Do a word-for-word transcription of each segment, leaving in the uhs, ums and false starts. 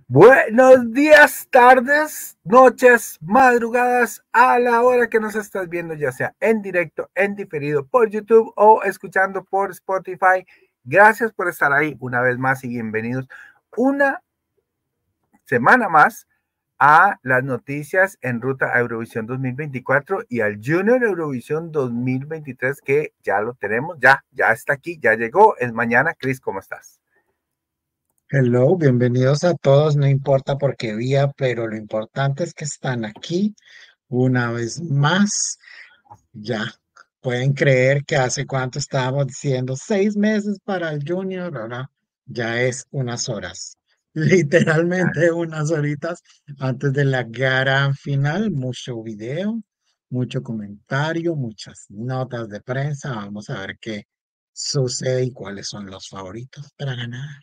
Buenos días, tardes, noches, madrugadas, a la hora que nos estás viendo, ya sea en directo, en diferido por YouTube o escuchando por Spotify. Gracias por estar ahí una vez más y bienvenidos una semana más a las noticias en ruta a Eurovisión dos mil veinticuatro y al Junior Eurovisión dos mil veintitrés, que ya lo tenemos, ya, ya está aquí, ya llegó, es mañana. Chris, ¿cómo estás? Hello, bienvenidos a todos, no importa por qué vía, pero lo importante es que están aquí una vez más. Ya pueden creer que hace cuánto estábamos diciendo seis meses para el Junior, ahora ya es unas horas, literalmente unas horitas antes de la gran final. Mucho video, mucho comentario, muchas notas de prensa. Vamos a ver qué sucede y cuáles son los favoritos para ganar.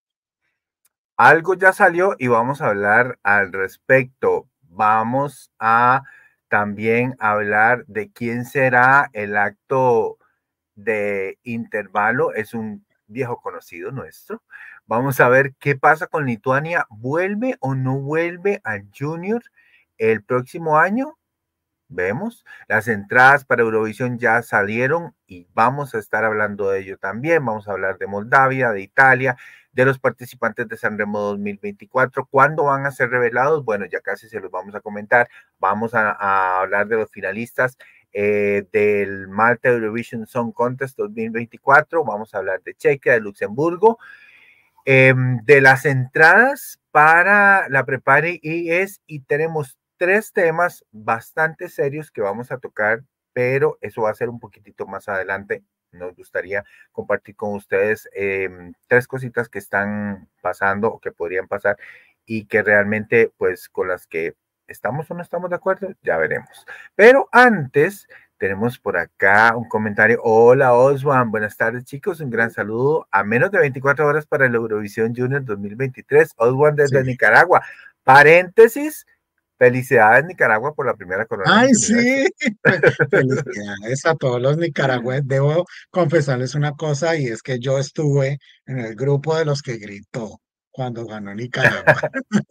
Algo ya salió y vamos a hablar al respecto. Vamos a también hablar de quién será el acto de intervalo. Es un viejo conocido nuestro. Vamos a ver qué pasa con Lituania. ¿Vuelve o no vuelve al Junior el próximo año? Vemos, las entradas para Eurovisión ya salieron y vamos a estar hablando de ello también. Vamos a hablar de Moldavia, de Italia, de los participantes de Sanremo dos mil veinticuatro. ¿Cuándo van a ser revelados? Bueno, ya casi se los vamos a comentar. Vamos a, a hablar de los finalistas eh, del Malta Eurovision Song Contest dos mil veinticuatro. Vamos a hablar de Chequia, de Luxemburgo, eh, de las entradas para la Prepare I E S, y tenemos tres temas bastante serios que vamos a tocar, pero eso va a ser un poquitito más adelante. Nos gustaría compartir con ustedes eh, tres cositas que están pasando o que podrían pasar y que realmente, pues, con las que estamos o no estamos de acuerdo, ya veremos. Pero antes, tenemos por acá un comentario. Hola, Oswan. Buenas tardes, chicos. Un gran saludo. A menos de veinticuatro horas para el Eurovisión Junior dos mil veintitrés. Oswan desde Sí. Nicaragua. Paréntesis. Felicidades, Nicaragua, por la primera corona Ay, Miss Universo. sí, fe- felicidades a todos los nicaragüenses. Debo confesarles una cosa, y es que yo estuve en el grupo de los que gritó cuando ganó Nicaragua.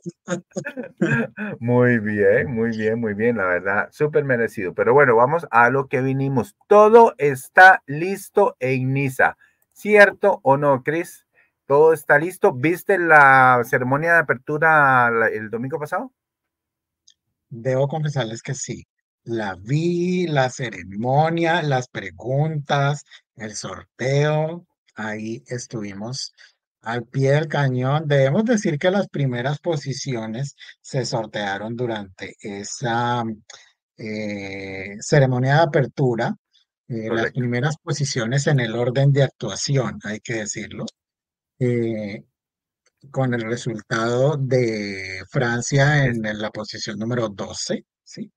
Muy bien, muy bien, muy bien. La verdad, súper merecido. Pero bueno, vamos a lo que vinimos. Todo está listo en Niza. ¿Cierto o no, Chris? Todo está listo. ¿Viste la ceremonia de apertura la- el domingo pasado? Debo confesarles que sí. La vi, la ceremonia, las preguntas, el sorteo. Ahí estuvimos al pie del cañón. Debemos decir que las primeras posiciones se sortearon durante esa eh, ceremonia de apertura. Eh, las Correcto. primeras posiciones en el orden de actuación, hay que decirlo, eh, con el resultado de Francia Es, en, en la posición número doce, ¿sí?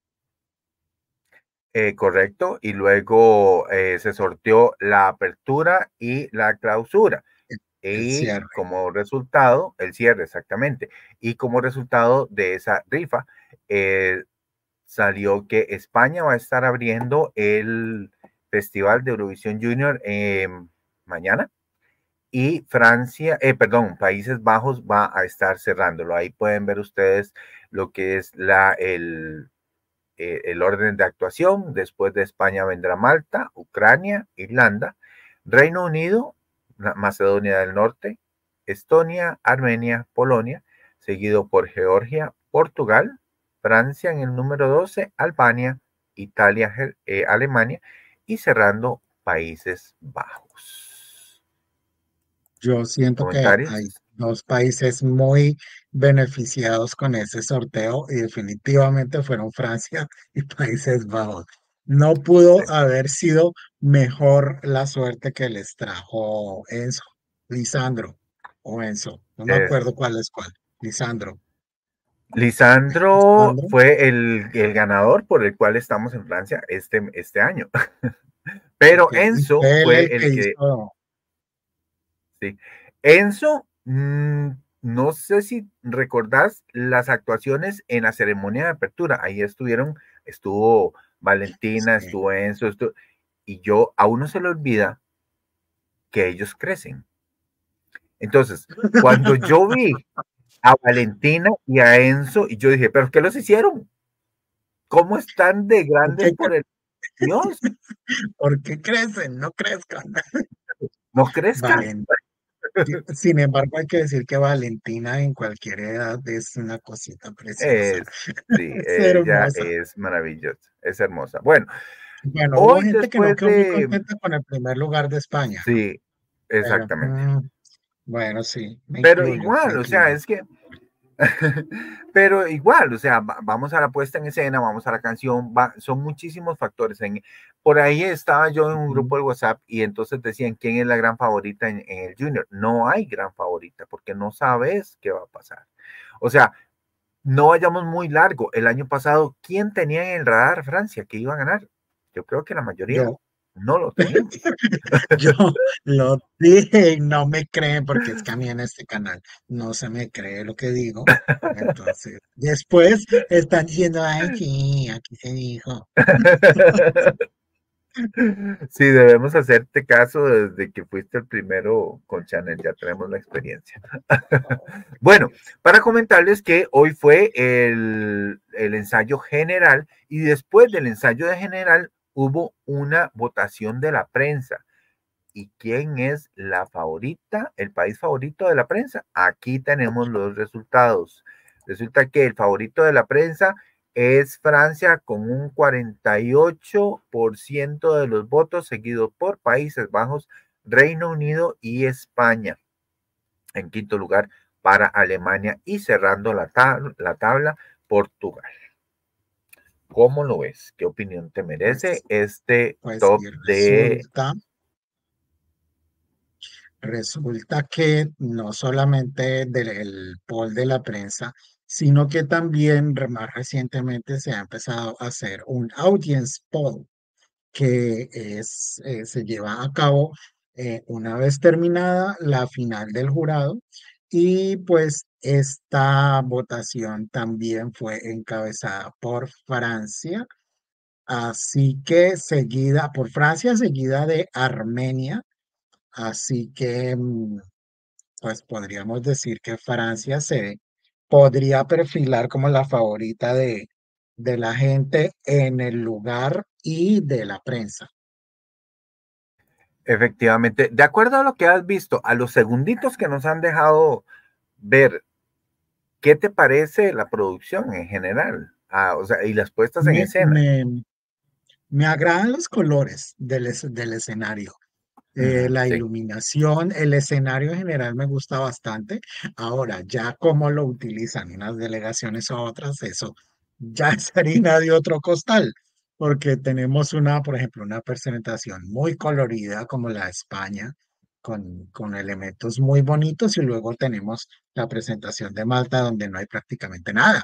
eh, correcto. Y luego eh, se sorteó la apertura y la clausura. El Y cierre. como resultado, el cierre exactamente. Y como resultado de esa rifa, eh, salió que España va a estar abriendo el Festival de Eurovisión Junior eh, mañana, y Francia, eh, perdón, Países Bajos va a estar cerrándolo. Ahí pueden ver ustedes lo que es la, el, eh, el orden de actuación. Después de España vendrá Malta, Ucrania, Irlanda, Reino Unido, Macedonia del Norte, Estonia, Armenia, Polonia, seguido por Georgia, Portugal, Francia en el número doce, Albania, Italia, eh, Alemania, y cerrando Países Bajos. Yo siento que hay ¿Comentarios? dos países muy beneficiados con ese sorteo, y definitivamente fueron Francia y Países Bajos. No Sí. pudo haber sido mejor la suerte que les trajo Enzo, Lisandro o Enzo. No me Es, acuerdo cuál es cuál. Lisandro. Lisandro Lisandro. fue el, el, ganador por el cual estamos en Francia este, este año. Pero Ok, y Enzo fue él el fue que el que, hizo. sí. Enzo, mmm, no sé si recordás las actuaciones en la ceremonia de apertura. Ahí estuvieron, estuvo Valentina, Sí. estuvo Enzo, estuvo, y yo, a uno se le olvida que ellos crecen. Entonces, cuando yo vi a Valentina y a Enzo, y yo dije, ¿pero qué los hicieron? ¿Cómo están de ¿Por grandes qué, por el Dios? por qué crecen? No crezcan. No crezcan. Valen. Sin embargo, hay que decir que Valentina en cualquier edad es una cosita preciosa. Es, sí, Es ella hermosa. es maravillosa, es hermosa. Bueno, Bueno, hubo hoy gente que no después quedó muy de, contenta con el primer lugar de España, ¿no? sí, Pero, exactamente. mm, bueno, sí, me Pero incluyo, me igual, o sea, incluyo. es que pero igual, o sea, va- vamos a la puesta en escena, vamos a la canción, va- son muchísimos factores. En, por ahí estaba yo en un Ujú. grupo de WhatsApp y entonces decían quién es la gran favorita en, en el Junior. No hay gran favorita porque no sabes qué va a pasar. O sea, no vayamos muy largo. El año pasado, ¿quién tenía en el radar Francia que iba a ganar? Yo creo que la mayoría Yo, no lo teníamos. yo lo dije y no me creen porque es que a mí en este canal no se me cree lo que digo. Entonces, después están diciendo, ay, sí, aquí se dijo. Sí, debemos hacerte caso desde que fuiste el primero con Chanel, ya tenemos la experiencia. Bueno, para comentarles que hoy fue el, el ensayo general y después del ensayo de general hubo una votación de la prensa. ¿Y quién es la favorita, el país favorito de la prensa? Aquí tenemos los resultados. Resulta que el favorito de la prensa es Francia con un cuarenta y ocho por ciento de los votos, seguido por Países Bajos, Reino Unido y España. En quinto lugar para Alemania y cerrando la, tab la tabla, Portugal. ¿Cómo lo ves? ¿Qué opinión te merece Pues, este pues top sí, de... resulta, resulta que no solamente del poll de la prensa, sino que también re- más recientemente se ha empezado a hacer un audience poll que es, eh, se lleva a cabo eh, una vez terminada la final del jurado y pues esta votación también fue encabezada por Francia, así que seguida por Francia, seguida de Armenia, así que mm, pues podríamos decir que Francia se podría perfilar como la favorita de, de la gente en el lugar y de la prensa. Efectivamente, de acuerdo a lo que has visto, a los segunditos que nos han dejado ver, ¿qué te parece la producción en general? Ah, o sea, y las puestas en Me, escena. me, me agradan los colores del, es- del escenario, eh, Ujú, la sí, iluminación, el escenario en general me gusta bastante. Ahora, ya cómo lo utilizan unas delegaciones o otras, eso ya es harina de otro costal, porque tenemos una, por ejemplo, una presentación muy colorida como la de España, con, con elementos muy bonitos, y luego tenemos la presentación de Malta, donde no hay prácticamente nada.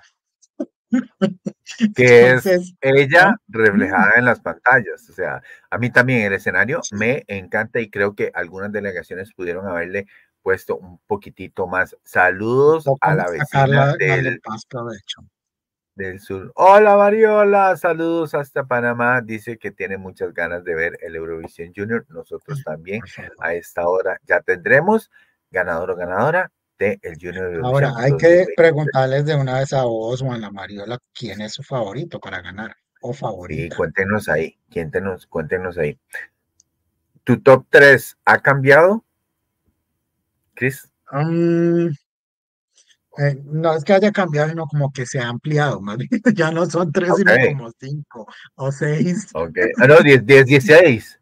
que es Entonces, ella ¿no? Mm, reflejada en las pantallas. O sea, a mí también el escenario me encanta y creo que algunas delegaciones pudieron haberle puesto un poquitito más. Saludos a Toca la vecina sacarla donde del más provecho. del sur. Hola Mariola, saludos hasta Panamá. Dice que tiene muchas ganas de ver el Eurovisión Junior. Nosotros también Por favor. a esta hora ya tendremos ganador o ganadora del Junior Ahora, Eurovisión hay que dos mil veinte. preguntarles de una vez a vos o a la Mariola quién es su favorito para ganar o Sí, favorita. cuéntenos ahí, cuéntenos, cuéntenos ahí. ¿Tu top tres ha cambiado, Chris? Mm, eh, no es que haya cambiado, sino como que se ha ampliado, más bien. Ya no son tres, Ok, sino como cinco o seis. ok. Ah, no, diez, diez, dieciséis.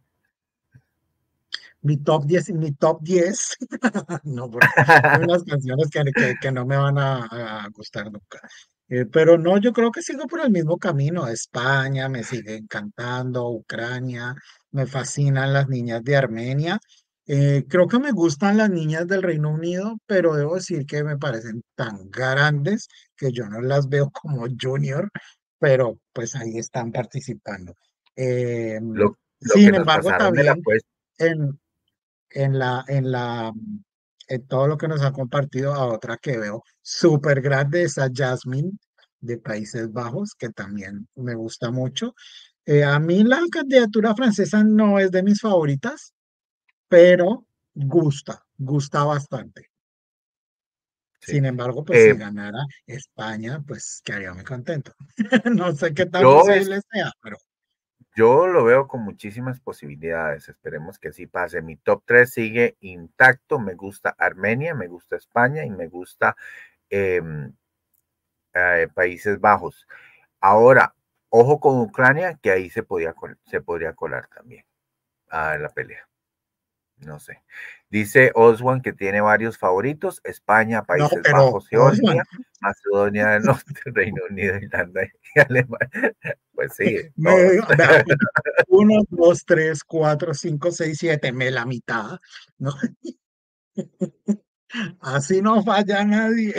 Mi top diez, mi top diez. No, porque hay unas canciones que, que, que no me van a, a gustar nunca. Eh, pero no, yo creo que sigo por el mismo camino. España me sigue encantando, Ucrania, me fascinan las niñas de Armenia. Eh, creo que me gustan las niñas del Reino Unido, pero debo decir que me parecen tan grandes que yo no las veo como junior, pero pues ahí están participando. Eh, Lo, lo que sin nos embargo, pasaron de la también puesta. en, en la, en la, en todo lo que nos ha compartido a otra que veo súper grande, esa Jasmine de Países Bajos, que también me gusta mucho. Eh, a mí la candidatura francesa no es de mis favoritas, pero gusta, gusta bastante. sí. Sin embargo, pues Eh, si ganara España, pues quedaría muy contento. No sé qué tan yo, es, posible sea, pero yo lo veo con muchísimas posibilidades. Esperemos que así pase. Mi top tres sigue intacto. Me gusta Armenia, me gusta España y me gusta eh, eh, Países Bajos. Ahora, ojo con Ucrania, que ahí se, podía, se podría colar también a la pelea. No sé. Dice Oswan que tiene varios favoritos: España, no, Países pero Bajos, Osman, Georgia, Macedonia del Norte, Reino Unido, Irlanda y Alemania. Pues sí, me, todos. vea, uno, dos, tres, cuatro, cinco, seis, siete, me la mitad, ¿no? Así no falla nadie.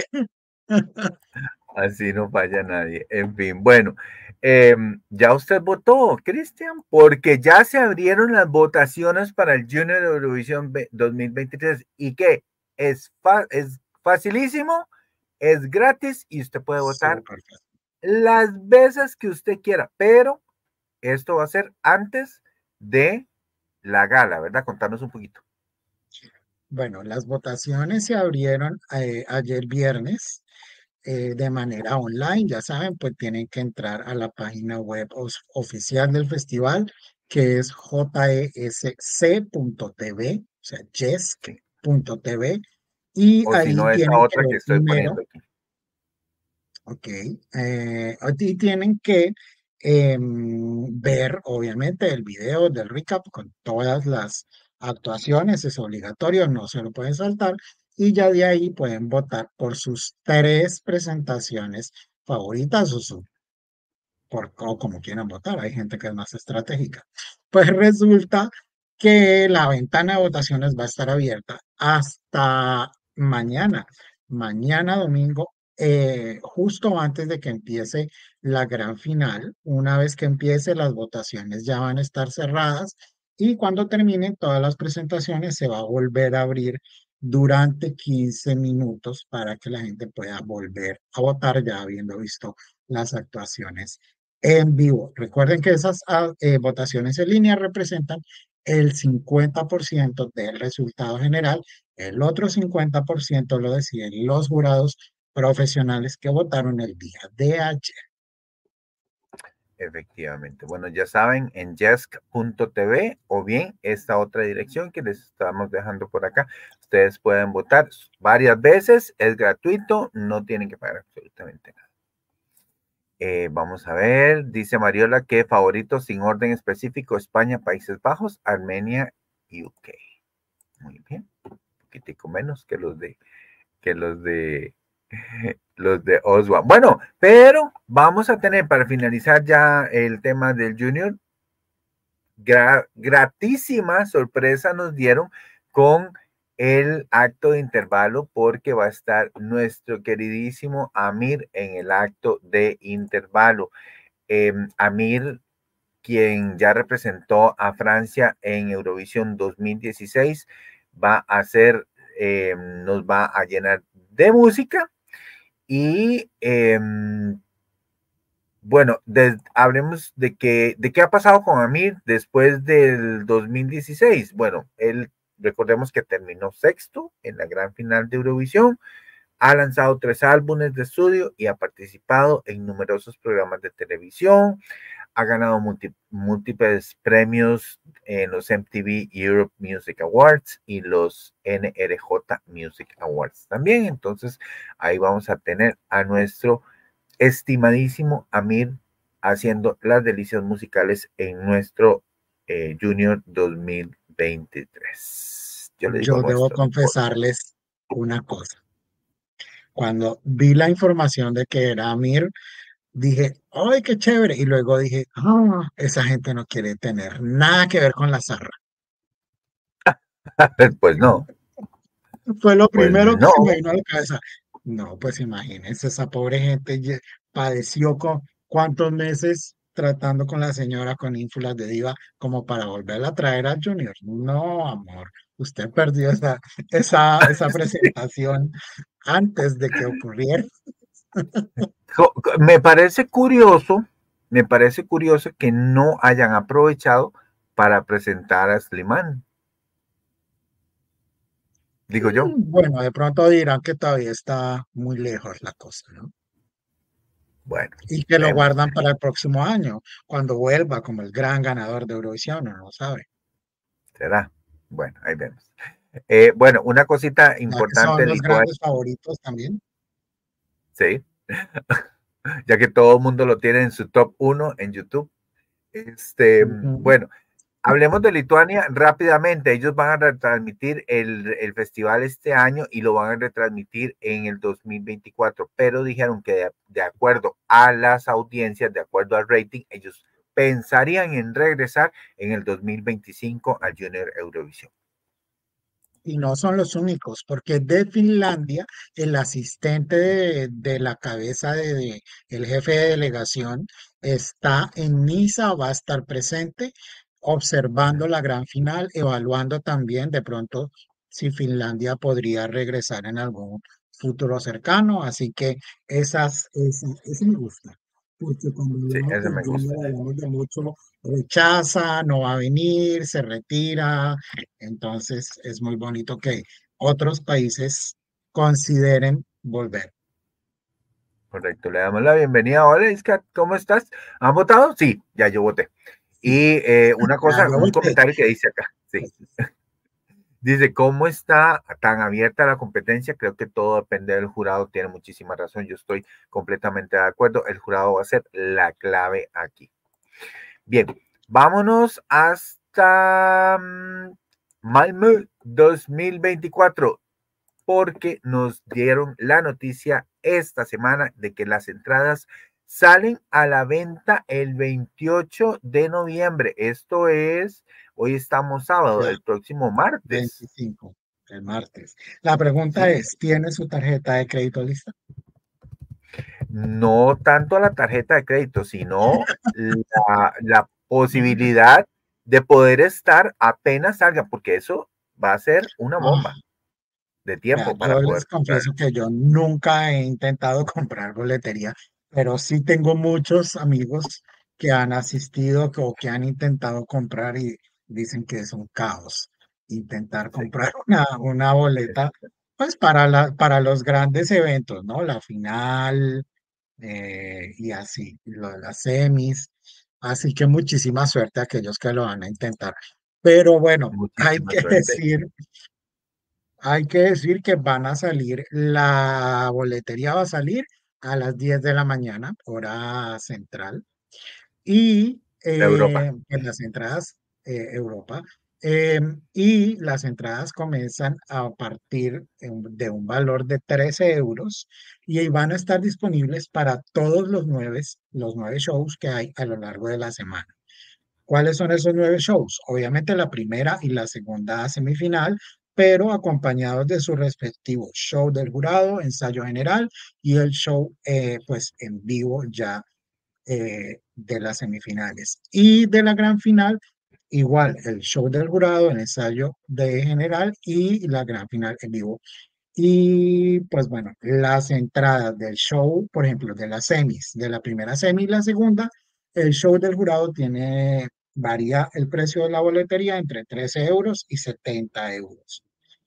Así no falla nadie. En fin, bueno, eh, ya usted votó, Cristian, porque ya se abrieron las votaciones para el Junior Eurovisión dos mil veintitrés. ¿Y qué? Es, fa es facilísimo, es gratis y usted puede votar Súper fácil. las veces que usted quiera, pero esto va a ser antes de la gala, ¿verdad? Contanos un poquito. Bueno, las votaciones se abrieron eh, ayer viernes eh, de manera online. Ya saben, pues tienen que entrar a la página web os- oficial del festival, que es jesc punto tv, o sea, Sí. jesc punto tv, y O si ahí no, esa tienen que otra ver que estoy primero. poniendo aquí. Ok, eh, y tienen que em, ver, obviamente, el video del recap con todas las actuaciones, es obligatorio, no se lo pueden saltar, y ya de ahí pueden votar por sus tres presentaciones favoritas o, su, por, o como quieran votar, hay gente que es más estratégica. Pues resulta que la ventana de votaciones va a estar abierta hasta mañana, mañana domingo, eh, justo antes de que empiece la gran final. Una vez que empiece, las votaciones ya van a estar cerradas y cuando terminen todas las presentaciones se va a volver a abrir durante quince minutos para que la gente pueda volver a votar ya habiendo visto las actuaciones en vivo. Recuerden que esas ah, eh, votaciones en línea representan el cincuenta por ciento del resultado general. El otro cincuenta por ciento lo deciden los jurados profesionales que votaron el día de ayer. Efectivamente. Bueno, ya saben, en jesc punto tv o bien esta otra dirección que les estamos dejando por acá. Ustedes pueden votar varias veces, es gratuito, no tienen que pagar absolutamente nada. Eh, vamos a ver, dice Mariola que favoritos sin orden específico: España, Países Bajos, Armenia y U K. Muy bien, un poquitico menos que los de que los de los de Oswald. Bueno, pero vamos a tener para finalizar ya el tema del Junior. Gra gratísima sorpresa nos dieron con el acto de intervalo, porque va a estar nuestro queridísimo Amir en el acto de intervalo. Eh, Amir, quien ya representó a Francia en Eurovisión dos mil dieciséis, va a ser, eh, nos va a llenar de música y eh, bueno, de, hablemos de, que, de qué ha pasado con Amir después del dos mil dieciséis. Bueno, él, recordemos que terminó sexto en la gran final de Eurovisión, ha lanzado tres álbumes de estudio y ha participado en numerosos programas de televisión, ha ganado multi, múltiples premios en los M T V Europe Music Awards y los N R J Music Awards también. Entonces, ahí vamos a tener a nuestro estimadísimo Amir haciendo las delicias musicales en nuestro eh, Junior dos mil veintitrés. Yo le digo Yo debo nuestro, no importa. confesarles una cosa. Cuando vi la información de que era Amir, dije, ¡ay, qué chévere! Y luego dije, ah, esa gente no quiere tener nada que ver con la zarra. Pues no, Fue lo pues primero que no. se me vino a la cabeza. No, pues imagínense, esa pobre gente lle- padeció con cuántos meses tratando con la señora con ínfulas de diva como para volverla a traer a Junior. No, amor, usted perdió esa, esa, esa presentación antes de que ocurriera. Me parece curioso, me parece curioso que no hayan aprovechado para presentar a Slimane. digo yo. Mm, Bueno, de pronto dirán que todavía está muy lejos la cosa, ¿no? Bueno, Y que lo vemos. guardan para el próximo año, cuando vuelva como el gran ganador de Eurovisión, no lo sabe. ¿Será? Bueno, ahí vemos. Eh, bueno, una cosita Ya que son importante, los Lituania, grandes favoritos también. sí, ya que todo el mundo lo tiene en su top uno en YouTube. Este, Ujú. bueno, hablemos de Lituania rápidamente. Ellos van a retransmitir el, el festival este año y lo van a retransmitir en el dos mil veinticuatro, pero dijeron que de, de acuerdo a las audiencias, de acuerdo al rating, ellos pensarían en regresar en el dos mil veinticinco al Junior Eurovisión. Y no son los únicos, porque de Finlandia, el asistente de, de la cabeza de, de- el jefe de delegación está en Niza, va a estar presente, observando la gran final, evaluando también de pronto si Finlandia podría regresar en algún futuro cercano. Así que esas, esa, eso me gusta, porque cuando Sí, hablamos ese de me gusta. Junior, hablamos de mucho, rechaza, no va a venir, se retira. Entonces es muy bonito que otros países consideren volver. Correcto, le damos la bienvenida. Hola, Iskat, ¿cómo estás? ¿Han votado? Sí, ya yo voté. Y eh, una Ya, cosa, yo un voté. comentario que dice acá, sí. Dice, ¿cómo está tan abierta la competencia? Creo que todo depende del jurado, tiene muchísima razón, yo estoy completamente de acuerdo, el jurado va a ser la clave aquí. Bien, vámonos hasta mm, Malmö dos mil veinticuatro, porque nos dieron la noticia esta semana de que las entradas salen a la venta el veintiocho de noviembre. Esto es, hoy estamos sábado, Ya, el próximo martes. veinticinco, el martes. La pregunta Sí, es, ¿tiene su tarjeta de crédito lista? no tanto a la tarjeta de crédito, sino la, la posibilidad de poder estar apenas salga, porque eso va a ser una bomba Ah, de vea, tiempo para yo les poder comprar. confieso que yo nunca he intentado comprar boletería, pero sí tengo muchos amigos que han asistido o que han intentado comprar y dicen que es un caos intentar Sí, comprar una, una boleta, pues para la, para los grandes eventos, ¿no? La final eh, y así, y lo de las semis. Así que muchísima suerte a aquellos que lo van a intentar. Pero bueno, hay muchísima que suerte. decir hay que decir que van a salir, la boletería va a salir a las diez de la mañana, hora central, y Europa. eh, pues las entradas, eh, Europa, eh, y las entradas comienzan a partir de un de un valor de trece euros y ahí van a estar disponibles para todos los nueve, los nueve shows que hay a lo largo de la semana. ¿Cuáles son esos nueve shows? Obviamente la primera y la segunda semifinal, pero acompañados de su respectivo show del jurado, ensayo general y el show eh, pues en vivo ya eh, de las semifinales. Y de la gran final, igual el show del jurado, el ensayo de general y la gran final en vivo. Y pues bueno, las entradas del show, por ejemplo, de las semis, de la primera semi y la segunda, el show del jurado tiene, varía el precio de la boletería entre trece euros y setenta euros.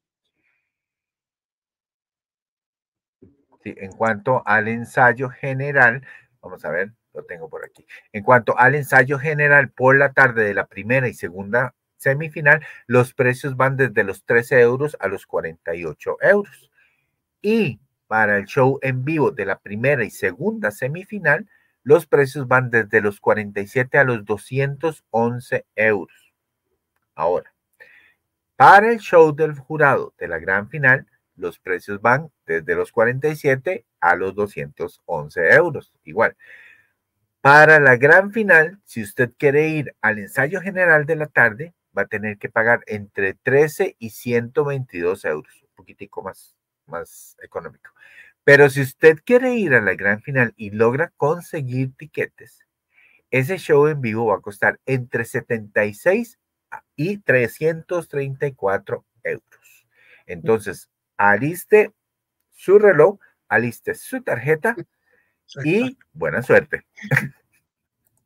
Sí, en cuanto al ensayo general, vamos a ver, lo tengo por aquí. En cuanto al ensayo general por la tarde de la primera y segunda semifinal, los precios van desde los trece euros a los cuarenta y ocho euros. Y para el show en vivo de la primera y segunda semifinal, los precios van desde los cuarenta y siete a los doscientos once euros. Ahora, para el show del jurado de la gran final, los precios van desde los cuarenta y siete a los doscientos once euros. Igual. Para la gran final, si usted quiere ir al ensayo general de la tarde, va a tener que pagar entre trece y ciento veintidós euros, un poquitico más, más económico. Pero si usted quiere ir a la gran final y logra conseguir tiquetes, ese show en vivo va a costar entre setenta y seis y trescientos treinta y cuatro euros. Entonces, aliste su reloj, aliste su tarjeta y buena suerte.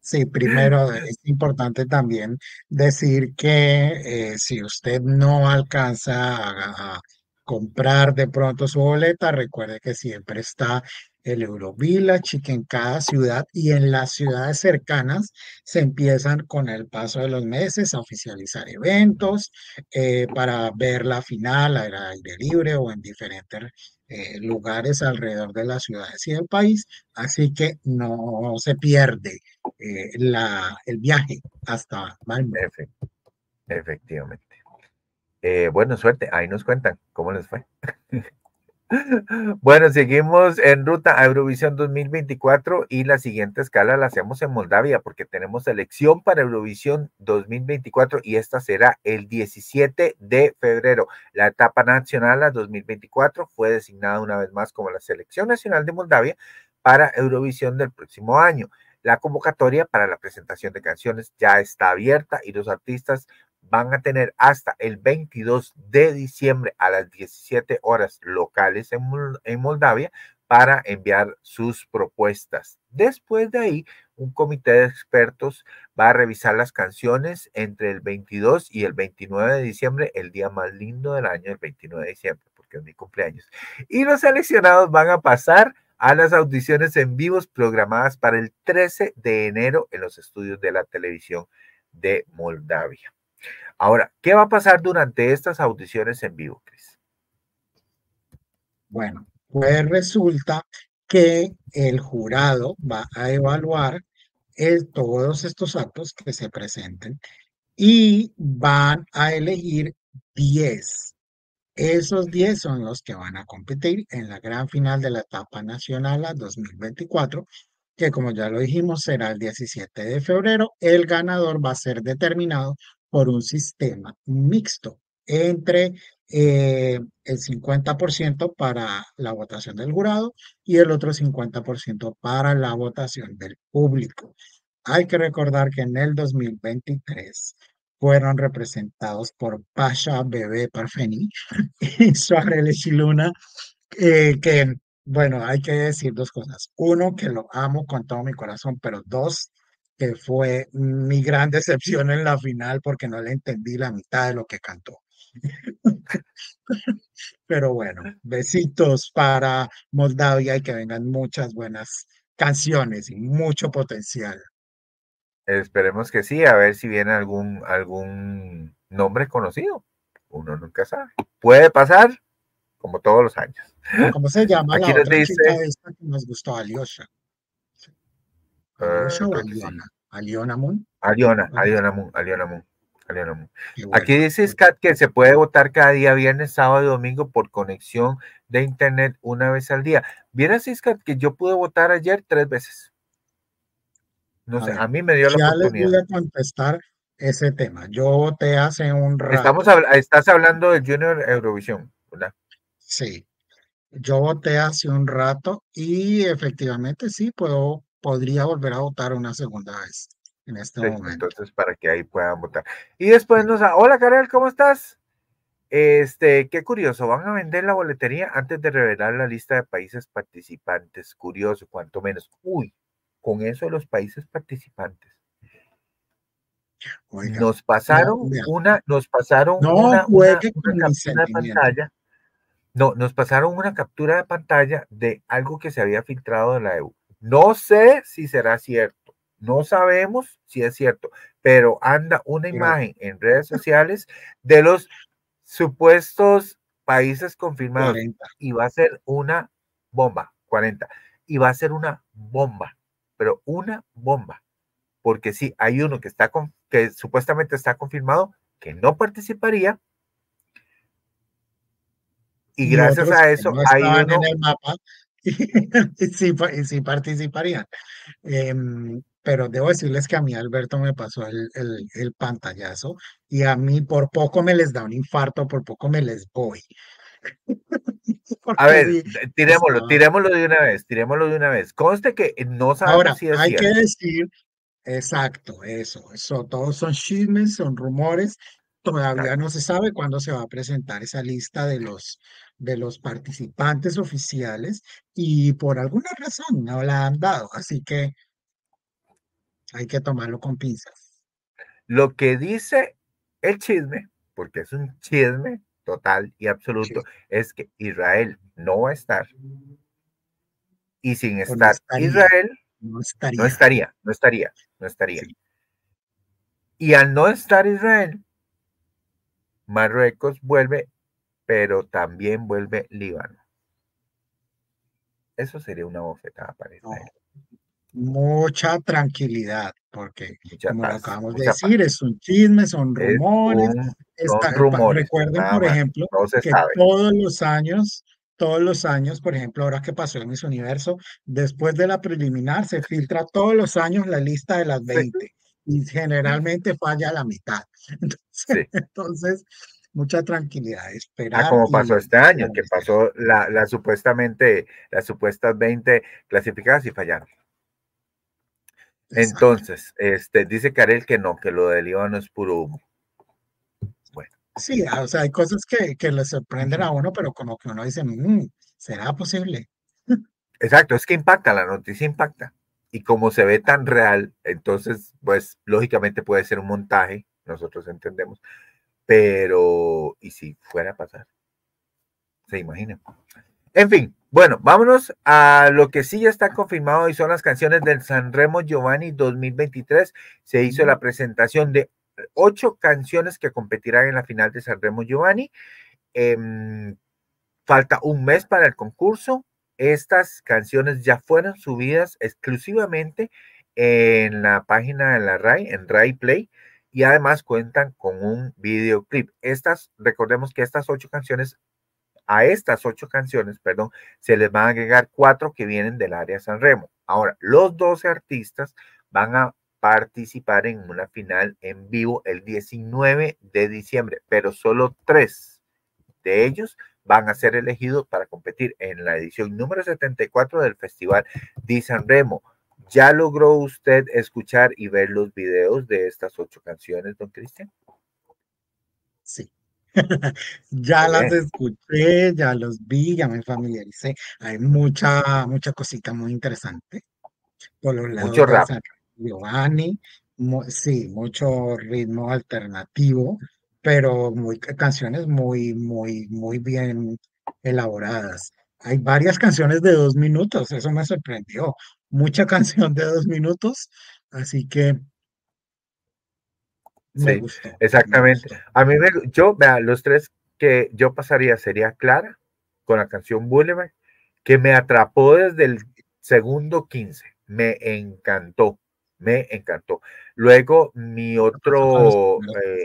Sí, primero es importante también decir que eh, si usted no alcanza a, a comprar de pronto su boleta, recuerde que siempre está el Eurovillage, que en cada ciudad y en las ciudades cercanas se empiezan con el paso de los meses a oficializar eventos eh, para ver la final al aire libre o en diferentes eh, lugares alrededor de las ciudades y del país. Así que no se pierde eh, la, el viaje hasta Malmo. Efe- efectivamente. Eh, bueno, suerte. Ahí nos cuentan cómo les fue. Bueno, seguimos en ruta a Eurovisión dos mil veinticuatro y la siguiente escala la hacemos en Moldavia porque tenemos elección para Eurovisión dos mil veinticuatro y esta será el diecisiete de febrero. La etapa nacional a dos mil veinticuatro fue designada una vez más como la selección nacional de Moldavia para Eurovisión del próximo año. La convocatoria para la presentación de canciones ya está abierta y los artistas van a tener hasta el veintidós de diciembre a las diecisiete horas locales en, en Moldavia para enviar sus propuestas. Después de ahí, un comité de expertos va a revisar las canciones entre el veintidós y el veintinueve de diciembre, el día más lindo del año, el veintinueve de diciembre, porque es mi cumpleaños. Y los seleccionados van a pasar a las audiciones en vivos programadas para el trece de enero en los estudios de la televisión de Moldavia. Ahora, ¿qué va a pasar durante estas audiciones en vivo, Cris? Bueno, pues resulta que el jurado va a evaluar el- todos estos actos que se presenten y van a elegir diez. Esos diez son los que van a competir en la gran final de la etapa nacional a dos mil veinticuatro, que como ya lo dijimos será el diecisiete de febrero. El ganador va a ser determinado por un sistema mixto entre eh, el cincuenta por ciento para la votación del jurado y el otro cincuenta por ciento para la votación del público. Hay que recordar que en el dos mil veintitrés fueron representados por Pasha Bebé Parfeni y Suárez y Luna, eh, que, bueno, hay que decir dos cosas. Uno, que lo amo con todo mi corazón, pero dos, que fue mi gran decepción en la final porque no le entendí la mitad de lo que cantó. Pero bueno, besitos para Moldavia y que vengan muchas buenas canciones y mucho potencial. Esperemos que sí, a ver si viene algún, algún nombre conocido. Uno nunca sabe. Puede pasar como todos los años. ¿Cómo se llama Aquí la nos otra chica dice, esta que nos gustó? Alyosha. uh, ¿Alyosha o creo que sí. Aliona? ¿Aliona Moon? Aliona, Bueno, Aliona Moon, Aliona Moon, Aliona Moon. qué Aquí bueno. dice Scat que se puede votar cada día, viernes, sábado y domingo por conexión de internet una vez al día. Vieras, Scat, que yo pude votar ayer tres veces. No A sé, a ver, mí me dio la ya les voy oportunidad. a contestar ese tema. Yo voté hace un Estamos rato, habla- estás hablando de Junior Eurovisión, ¿verdad? sí, yo voté hace un rato y efectivamente sí, puedo, podría volver a votar una segunda vez en este Sí, momento. entonces para que ahí puedan votar. Y después Sí. nos... Hola, Karel, ¿cómo estás? Este, qué curioso, van a vender la boletería antes de revelar la lista de países participantes. Curioso, cuanto menos. Uy, con eso de los países participantes. Oiga, Nos no, pasaron vea, una, nos pasaron no una, una, juegue una con mis captura de sentimientos. pantalla. No, nos pasaron una captura de pantalla de algo que se había filtrado de la E U. No sé si será cierto, no sabemos si es cierto, pero anda una Pero imagen en redes sociales de los supuestos países confirmados cuarenta. y va a ser una bomba, cuarenta, y va a ser una bomba, pero una bomba, porque sí, hay uno que está con, que supuestamente está confirmado que no participaría y Y gracias otros a que eso no hay estaban en uno. el mapa y, sí, pa- y sí participarían. Em, pero debo decirles que a mí Alberto me pasó el, el, el pantallazo y a mí por poco me les da un infarto, por poco me les voy, A porque ver, sí, tirémoslo, estaba. tirémoslo de una vez, tirémoslo de una vez. Conste que no sabemos Ahora, si es hay que cierto. decir, exacto, eso, eso, todos son chismes, son rumores, todavía Exacto. no se sabe cuándo se va a presentar esa lista de los, de los participantes oficiales y por alguna razón no la han dado, así que hay que tomarlo con pinzas. Lo que dice el chisme, porque es un chisme total y Sí, absoluto, es que Israel no va a estar. Y sin o no estar estaría, Israel, no no estaría. estaría, no estaría, no estaría. Sí, Y al no estar Israel, Marruecos vuelve, pero también vuelve Líbano. Eso sería una bofetada para no, Israel. mucha tranquilidad, porque Mucha como lo paz, acabamos de mucha paz. decir, es un chisme, son Es rumores. un, son Está- pa- rumores, recuerden, nada por más. ejemplo, No se que sabe. todos los años, todos los años, por ejemplo, ahora que pasó en Miss Universo, después de la preliminar se filtra todos los años la lista de las Sí, veinte y generalmente falla la mitad. Entonces, sí. entonces mucha tranquilidad, Ah, esperar como pasó y, este y año, que obedecer. pasó la, la supuestamente, las supuestas veinte clasificadas y fallaron. Exacto. Entonces, este, dice Karel que no, que lo del Líbano es puro humo. Bueno, Sí, ah, o sea, hay cosas que, que le sorprenden a ujú. uno, pero como que uno dice, "Mm, ¿será posible?" Exacto, es que impacta, la noticia impacta. Y como se ve tan real, entonces, pues, lógicamente puede ser un montaje, nosotros entendemos, pero, ¿y si fuera a pasar? ¿Se imaginan? En fin, bueno, vámonos a lo que sí ya está confirmado y son las canciones del Sanremo Giovanni dos mil veintitrés. Se hizo Mm. la presentación de ocho canciones que competirán en la final de Sanremo Giovanni. Eh, Falta un mes para el concurso. Estas canciones ya fueron subidas exclusivamente en la página de la RAI, en RAI Play, y además cuentan con un videoclip. Estas, recordemos que estas ocho canciones a estas ocho canciones, perdón, se les van a agregar cuatro que vienen del área San Remo. Ahora, los doce artistas van a participar en una final en vivo el diecinueve de diciembre, pero solo tres de ellos van a ser elegidos para competir en la edición número setenta y cuatro del Festival de San Remo. ¿Ya logró usted escuchar y ver los videos de estas ocho canciones, don Cristian? Sí. Ya Muy las bien, escuché, ya los vi, ya me familiaricé. Hay mucha, mucha cosita muy interesante por los lados mucho del rap. San Giovanni. Mu- sí, mucho ritmo alternativo, pero muy, canciones muy, muy, muy bien elaboradas. Hay varias canciones de dos minutos, eso me sorprendió. Mucha canción de dos minutos, así que me Sí, gustó, me exactamente. gustó. A mí me, yo, vea, los tres que yo pasaría sería Clara con la canción Boulevard, que me atrapó desde el segundo quince. Me encantó, me encantó. Luego, mi Pasó con los otro, primeros. eh,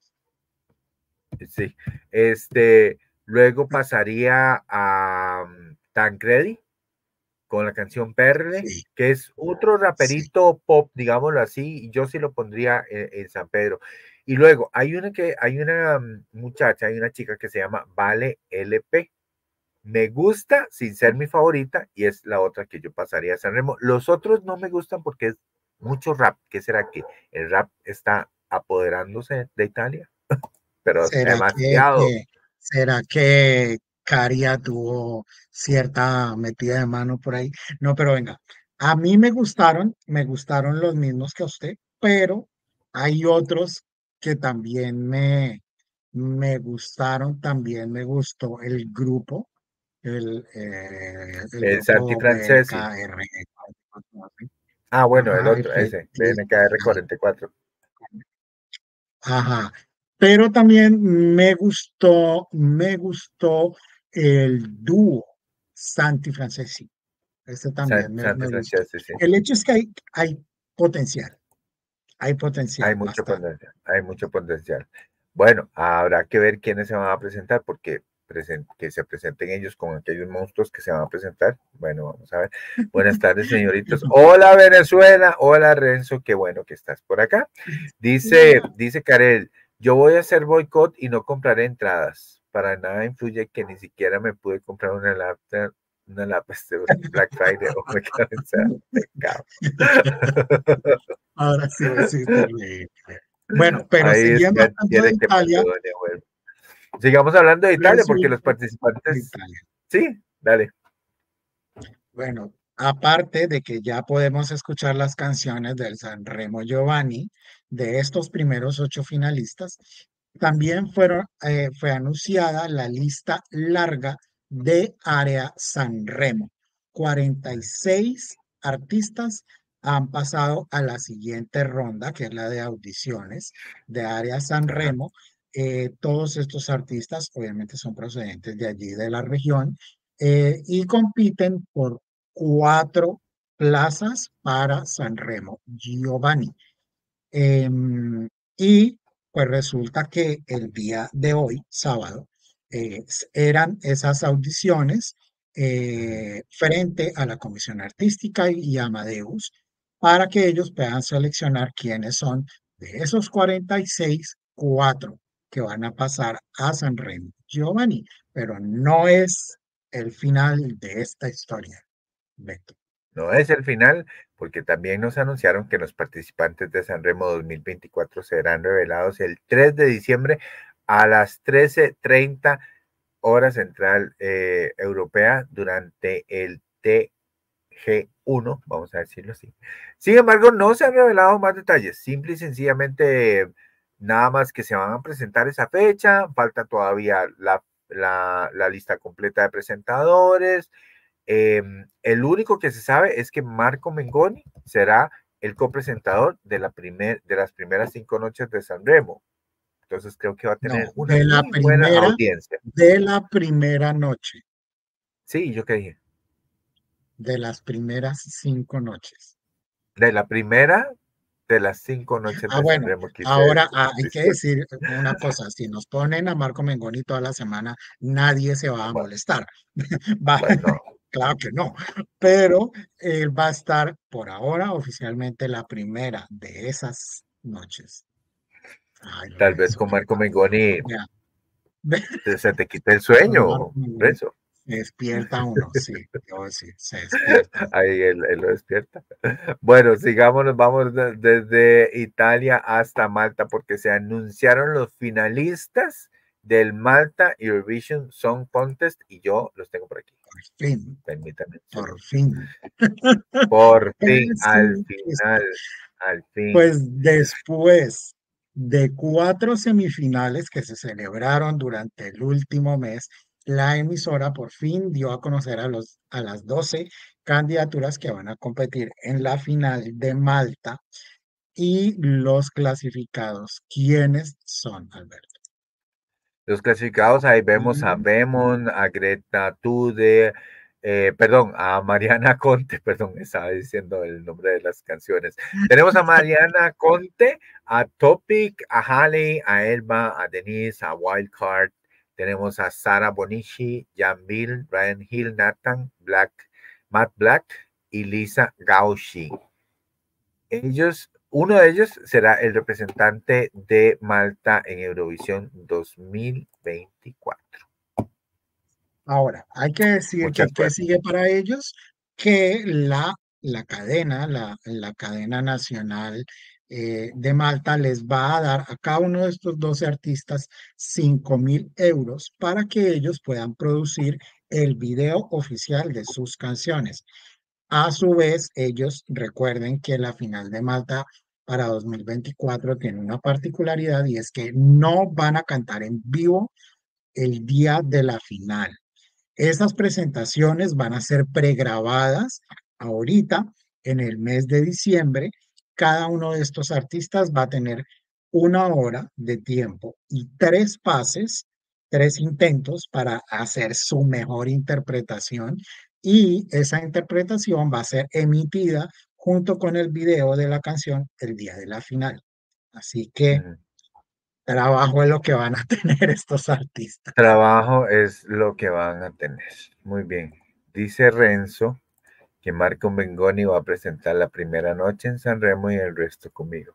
sí, este, luego pasaría a um, Tancredi con la canción Perle, Sí, que es otro sí. raperito pop, digámoslo así, y yo sí lo pondría en, en San Pedro. Y luego hay una que, hay una mm, muchacha, hay una chica que se llama Vale L P. Me gusta sin ser mi favorita y es la otra que yo pasaría a San Remo. Los otros no me gustan porque es mucho rap. ¿Qué será que el rap está apoderándose de Italia? Pero ¿Será que, demasiado. que- será que Caria tuvo cierta metida de mano por ahí? No, pero venga, a mí me gustaron, me gustaron los mismos que a usted, pero hay otros que también me, me gustaron, también me gustó el grupo, el, eh, el El Santi grupo Francesi. B N K R. Ah, bueno, el Ajá, otro, ese, B N K R efectivamente. cuarenta y cuatro. Ajá. Pero también me gustó, me gustó el dúo Santi Francesi. Ese también me, Santi me gustó. Francesi, sí. El hecho es que hay, hay potencial, hay Hay potencial mucho bastante. potencial, hay mucho potencial. Bueno, habrá que ver quiénes se van a presentar, porque presen- que se presenten ellos con aquellos monstruos que se van a presentar. Bueno, vamos a ver. Buenas tardes, señoritos. Hola, Venezuela. Hola, Renzo. Qué bueno que estás por acá. Dice, dice Karel, yo voy a hacer boicot y no compraré entradas. Para nada influye que ni siquiera me pude comprar una laptop, una laptop este Black Friday o me quedo en pecado. Ahora sí me hiciste reír. Bueno, pero Ahí es siguiendo que hablando de quiere que Italia, Macedonia vuelva. Sigamos hablando de Italia porque resulta los de participantes, Italia. sí, dale. Bueno, Aparte de que ya podemos escuchar las canciones del Sanremo Giovanni, de estos primeros ocho finalistas, también fueron, eh, fue anunciada la lista larga de Área Sanremo. cuarenta y seis artistas han pasado a la siguiente ronda, que es la de audiciones de Área Ajá. Sanremo. Eh, todos estos artistas obviamente son procedentes de allí, de la región, eh, y compiten por cuatro plazas para Sanremo Giovanni. Em, y pues resulta que el día de hoy, sábado, eh, s- eran esas audiciones Ujú. eh, frente a la Comisión Artística y Amadeus para que ellos puedan seleccionar quiénes son de esos cuarenta y seis, cuatro que van a pasar a Sanremo Giovanni, pero no es el final de esta historia, Beto. No es el final, porque también nos anunciaron que los participantes de Sanremo dos mil veinticuatro serán revelados el tres de diciembre a las trece treinta hora central eh, europea durante el T G uno, vamos a decirlo así. Sin embargo, no se han revelado más detalles, simple y sencillamente nada más que se van a presentar esa fecha, falta todavía la, la, la lista completa de presentadores. Eh, el único que se sabe es que Marco Mengoni será el copresentador de, la primer, de las primeras cinco noches de San Remo. Entonces creo que va a tener No, una de la muy buena primera, audiencia. de la primera noche, Sí, yo qué dije. de las primeras cinco noches. De la primera de las cinco noches Ah, de San bueno, Remo, quise ahora decir. ah, hay que Disculpe. decir una cosa, si nos ponen a Marco Mengoni toda la semana, nadie se va a Bueno, molestar. Va, bueno, claro que no, pero él va a estar por ahora oficialmente la primera de esas noches. Ay, tal vez Renzo, con qué Marco tal. Mengoni Vea, te- se te quita el con Marco sueño, Mengoni Renzo. se despierta uno, sí, debo decir, se despierta. Ahí él, él lo despierta. Bueno, sigámonos, vamos de- desde Italia hasta Malta porque se anunciaron los finalistas del Malta Eurovision Song Contest y yo los tengo por aquí. Por fin, Permítanme un por segundo. fin. Por fin, al final, Jesucristo. al fin. Pues después de cuatro semifinales que se celebraron durante el último mes, la emisora por fin dio a conocer a los, a las doce candidaturas que van a competir en la final de Malta y los clasificados. ¿Quiénes son, Alberto? Los clasificados, ahí vemos a Mm, Bemon, a Greta Tude, eh, perdón, a Mariana Conte, perdón, estaba diciendo el nombre de las canciones. Tenemos a Mariana Conte, a Topic, a Halle, a Elba, a Denise, a Wildcard. Tenemos a Sara Bonici, Jan Bill, Ryan Hill, Nathan Black, Matt Black y Lisa Gauchi. Ellos, uno de ellos será el representante de Malta en Eurovisión dos mil veinticuatro. Ahora, hay que decir Mucha que qué suerte. sigue para ellos, que la, la cadena, la, la cadena nacional eh, de Malta les va a dar a cada uno de estos doce artistas cinco mil euros para que ellos puedan producir el video oficial de sus canciones. A su vez, ellos recuerden que la final de Malta para dos mil veinticuatro tiene una particularidad y es que no van a cantar en vivo el día de la final. Estas presentaciones van a ser pregrabadas ahorita en el mes de diciembre. Cada uno de estos artistas va a tener una hora de tiempo y tres pases, tres intentos para hacer su mejor interpretación y esa interpretación va a ser emitida junto con el video de la canción el día de la final. Así que Ujú. trabajo es lo que van a tener estos artistas. Trabajo es lo que van a tener. Muy bien. Dice Renzo que Marco Mengoni va a presentar la primera noche en San Remo y el resto conmigo.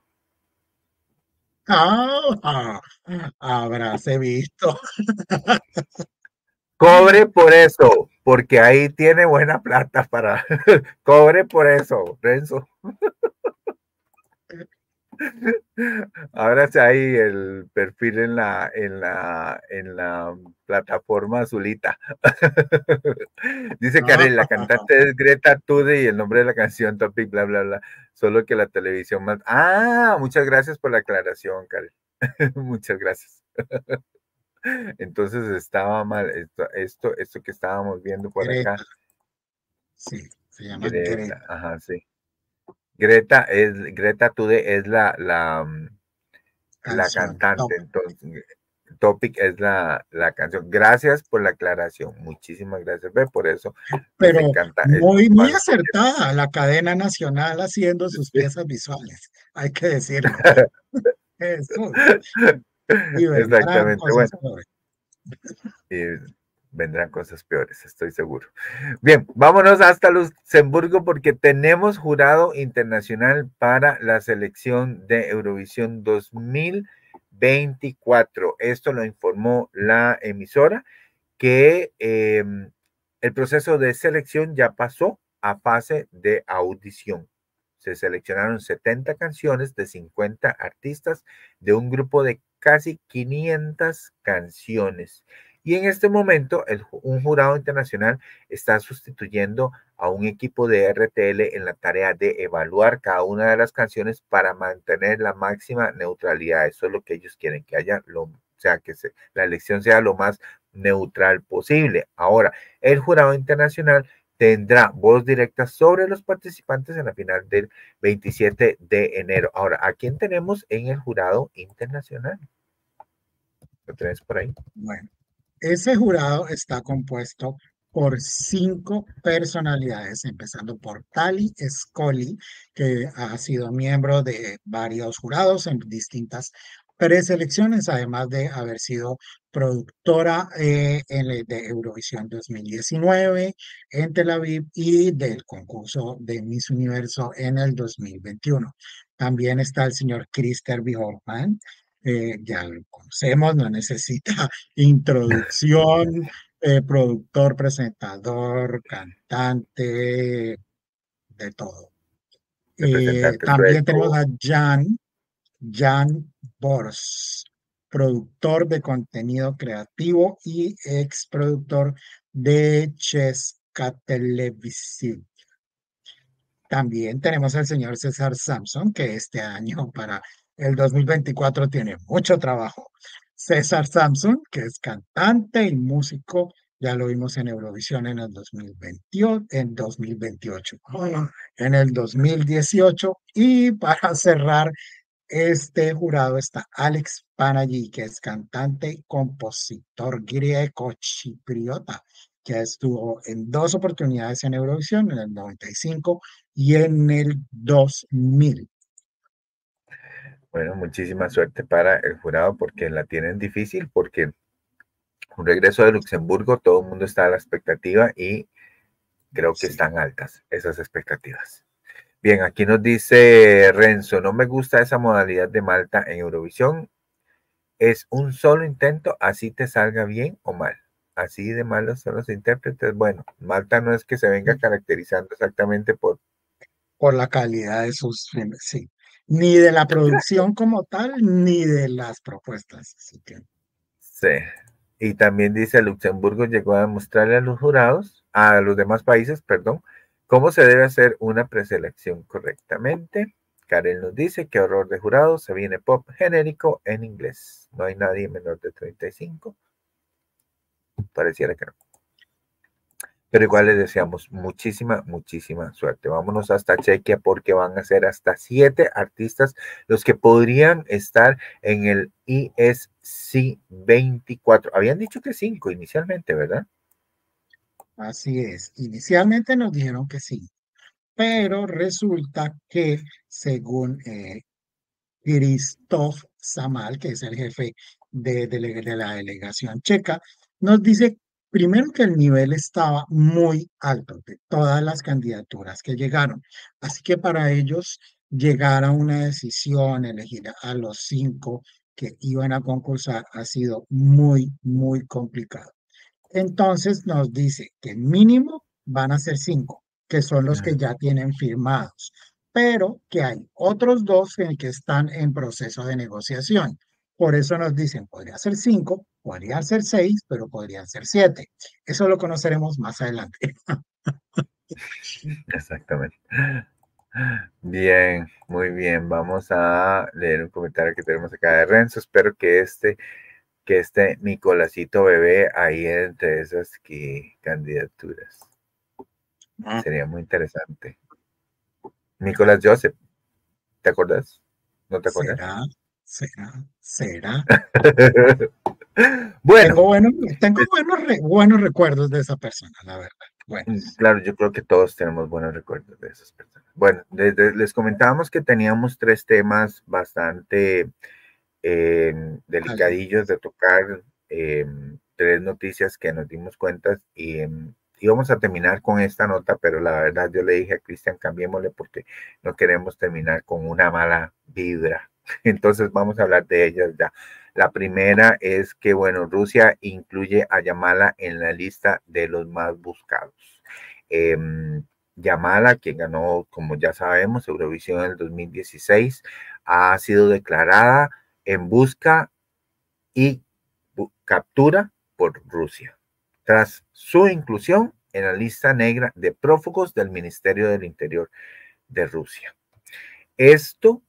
Ah, habráse visto. Cobre por eso, porque ahí tiene buena plata para. Cobre por eso, Renzo. Ahora está ahí el perfil en la, en la, en la plataforma azulita. Dice Karen, la cantante es Greta Thunberg y el nombre de la canción Topic, bla, bla, bla. Solo que la televisión más. Ah, muchas gracias por la aclaración, Karen. Muchas gracias. Entonces estaba mal. Esto, esto, esto que estábamos viendo por acá. Greta, sí, se llama Greta, Greta. ajá, sí. Greta es, Greta Thunberg es la, la, la Canción cantante, top. entonces Topic es la, la canción. Gracias por la aclaración, muchísimas gracias, ve, por eso nos Pero encanta. Es muy, muy más, acertada la cadena nacional haciendo sus piezas visuales, hay que decirlo. Jesús. Y vendrán exactamente, cosas bueno, peores. y vendrán cosas peores, estoy seguro. Bien, vámonos hasta Luxemburgo porque tenemos jurado internacional para la selección de Eurovisión dos mil veinticuatro. Esto lo informó la emisora que eh, el proceso de selección ya pasó a fase de audición. Se seleccionaron setenta canciones de cincuenta artistas de un grupo de casi quinientas canciones. Y en este momento, el, un jurado internacional está sustituyendo a un equipo de R T L en la tarea de evaluar cada una de las canciones para mantener la máxima neutralidad. Eso es lo que ellos quieren, que haya lo, o sea, que se, la elección sea lo más neutral posible. Ahora, el jurado internacional tendrá voz directa sobre los participantes en la final del veintisiete de enero. Ahora, ¿a quién tenemos en el jurado internacional? ¿Lo tenés por ahí? Bueno, ese jurado está compuesto por cinco personalidades, empezando por Tali Scully, que ha sido miembro de varios jurados en distintas preselecciones, además de haber sido productora eh, en el de Eurovisión dos mil diecinueve en Tel Aviv y del concurso de Miss Universo en el dos mil veintiuno. También está el señor Christer Bjorkman, eh, ya lo conocemos, no necesita introducción, eh, productor, presentador, cantante, de todo. Eh, Representante también tenemos sueco. a Jan, Jan Bors, productor de contenido creativo y ex productor de Cheska Televisión. También tenemos al señor César Samson, que este año para el dos mil veinticuatro tiene mucho trabajo. César Samson, que es cantante y músico, ya lo vimos en Eurovisión en el dos mil veintiocho, en dos mil veintiocho, bueno, en el dos mil dieciocho. Y para cerrar este jurado está Alex Panayi, que es cantante y compositor griego-chipriota, que estuvo en dos oportunidades en Eurovisión, en el noventa y cinco y en el dos mil. Bueno, muchísima suerte para el jurado porque la tienen difícil, porque un regreso de Luxemburgo, todo el mundo está a la expectativa y creo que Sí, están altas esas expectativas. Bien, aquí nos dice Renzo, no me gusta esa modalidad de Malta en Eurovisión. Es un solo intento, así te salga bien o mal. Así de malos son los intérpretes. Bueno, Malta no es que se venga caracterizando exactamente por... por la calidad de sus filmes, sí. Ni de la producción como tal, ni de las propuestas. Así que, Sí. Y también dice, Luxemburgo llegó a demostrarle a los jurados, a los demás países, perdón, cómo se debe hacer una preselección correctamente. Karen nos dice que horror de jurados, se viene pop genérico en inglés. No hay nadie menor de treinta y cinco. Pareciera que no. Pero igual les deseamos muchísima, muchísima suerte. Vámonos hasta Chequia porque van a ser hasta siete artistas los que podrían estar en el E S C veinticuatro. Habían dicho que cinco inicialmente, ¿verdad? así es. Inicialmente nos dijeron que sí, pero resulta que según eh, Christoph Samal, que es el jefe de, de de la delegación checa, nos dice primero que el nivel estaba muy alto de todas las candidaturas que llegaron. Así que para ellos llegar a una decisión, elegir a los cinco que iban a concursar, ha sido muy, muy complicado. Entonces nos dice que mínimo van a ser cinco, que son los que ya tienen firmados. pero que hay otros dos en que están en proceso de negociación. Por eso nos dicen, podría ser cinco, podrían ser seis, pero podrían ser siete. Eso lo conoceremos más adelante. Exactamente. Bien, muy bien. Vamos a leer un comentario que tenemos acá de Renzo. Espero que este, que este Nicolásito bebé ahí entre esas que candidaturas. Ah, Sería muy interesante. Nicolás Joseph, ¿te acuerdas? ¿No te acuerdas? será, será, será. Bueno, Tengo buenos, tengo buenos, re- buenos recuerdos de esa persona, la verdad. Bueno, claro, yo creo que todos tenemos buenos recuerdos de esas personas. Bueno, desde, les comentábamos que teníamos tres temas bastante eh, delicadillos de tocar, eh, tres noticias que nos dimos cuenta y eh, íbamos a terminar con esta nota, pero la verdad yo le dije a Cristian, cambiémosle porque no queremos terminar con una mala vibra. Entonces vamos a hablar de ellas ya. La primera es que, bueno, Rusia incluye a Yamala en la lista de los más buscados. Eh, Yamala, quien ganó, como ya sabemos, Eurovisión en el dos mil dieciséis, ha sido declarada en busca y captura por Rusia, tras su inclusión en la lista negra de prófugos del Ministerio del Interior de Rusia. Esto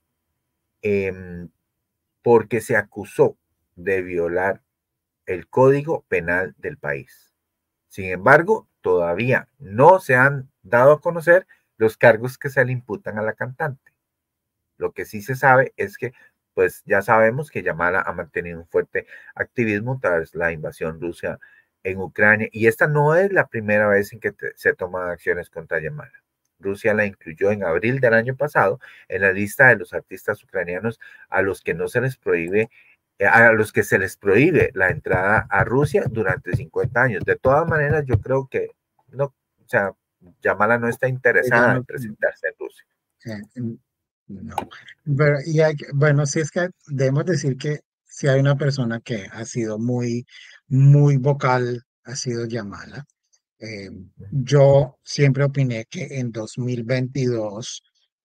eh, porque se acusó de violar el código penal del país. Sin embargo, todavía no se han dado a conocer los cargos que se le imputan a la cantante. Lo que sí se sabe es que, pues ya sabemos que Yamala ha mantenido un fuerte activismo tras la invasión rusa en Ucrania y esta no es la primera vez en que te, se toman acciones contra Yamala. Rusia la incluyó en abril del año pasado en la lista de los artistas ucranianos a los que no se les prohíbe, eh, a los que se les prohíbe la entrada a Rusia durante cincuenta años. De todas maneras, yo creo que no, o sea, Yamala no está ella interesada no, en presentarse en Rusia. eh, no. Pero, y hay que- bueno, sí es que debemos decir que si hay una persona que ha sido muy, muy vocal, ha sido Yamala. Eh, yo siempre opiné que en dos mil veintidós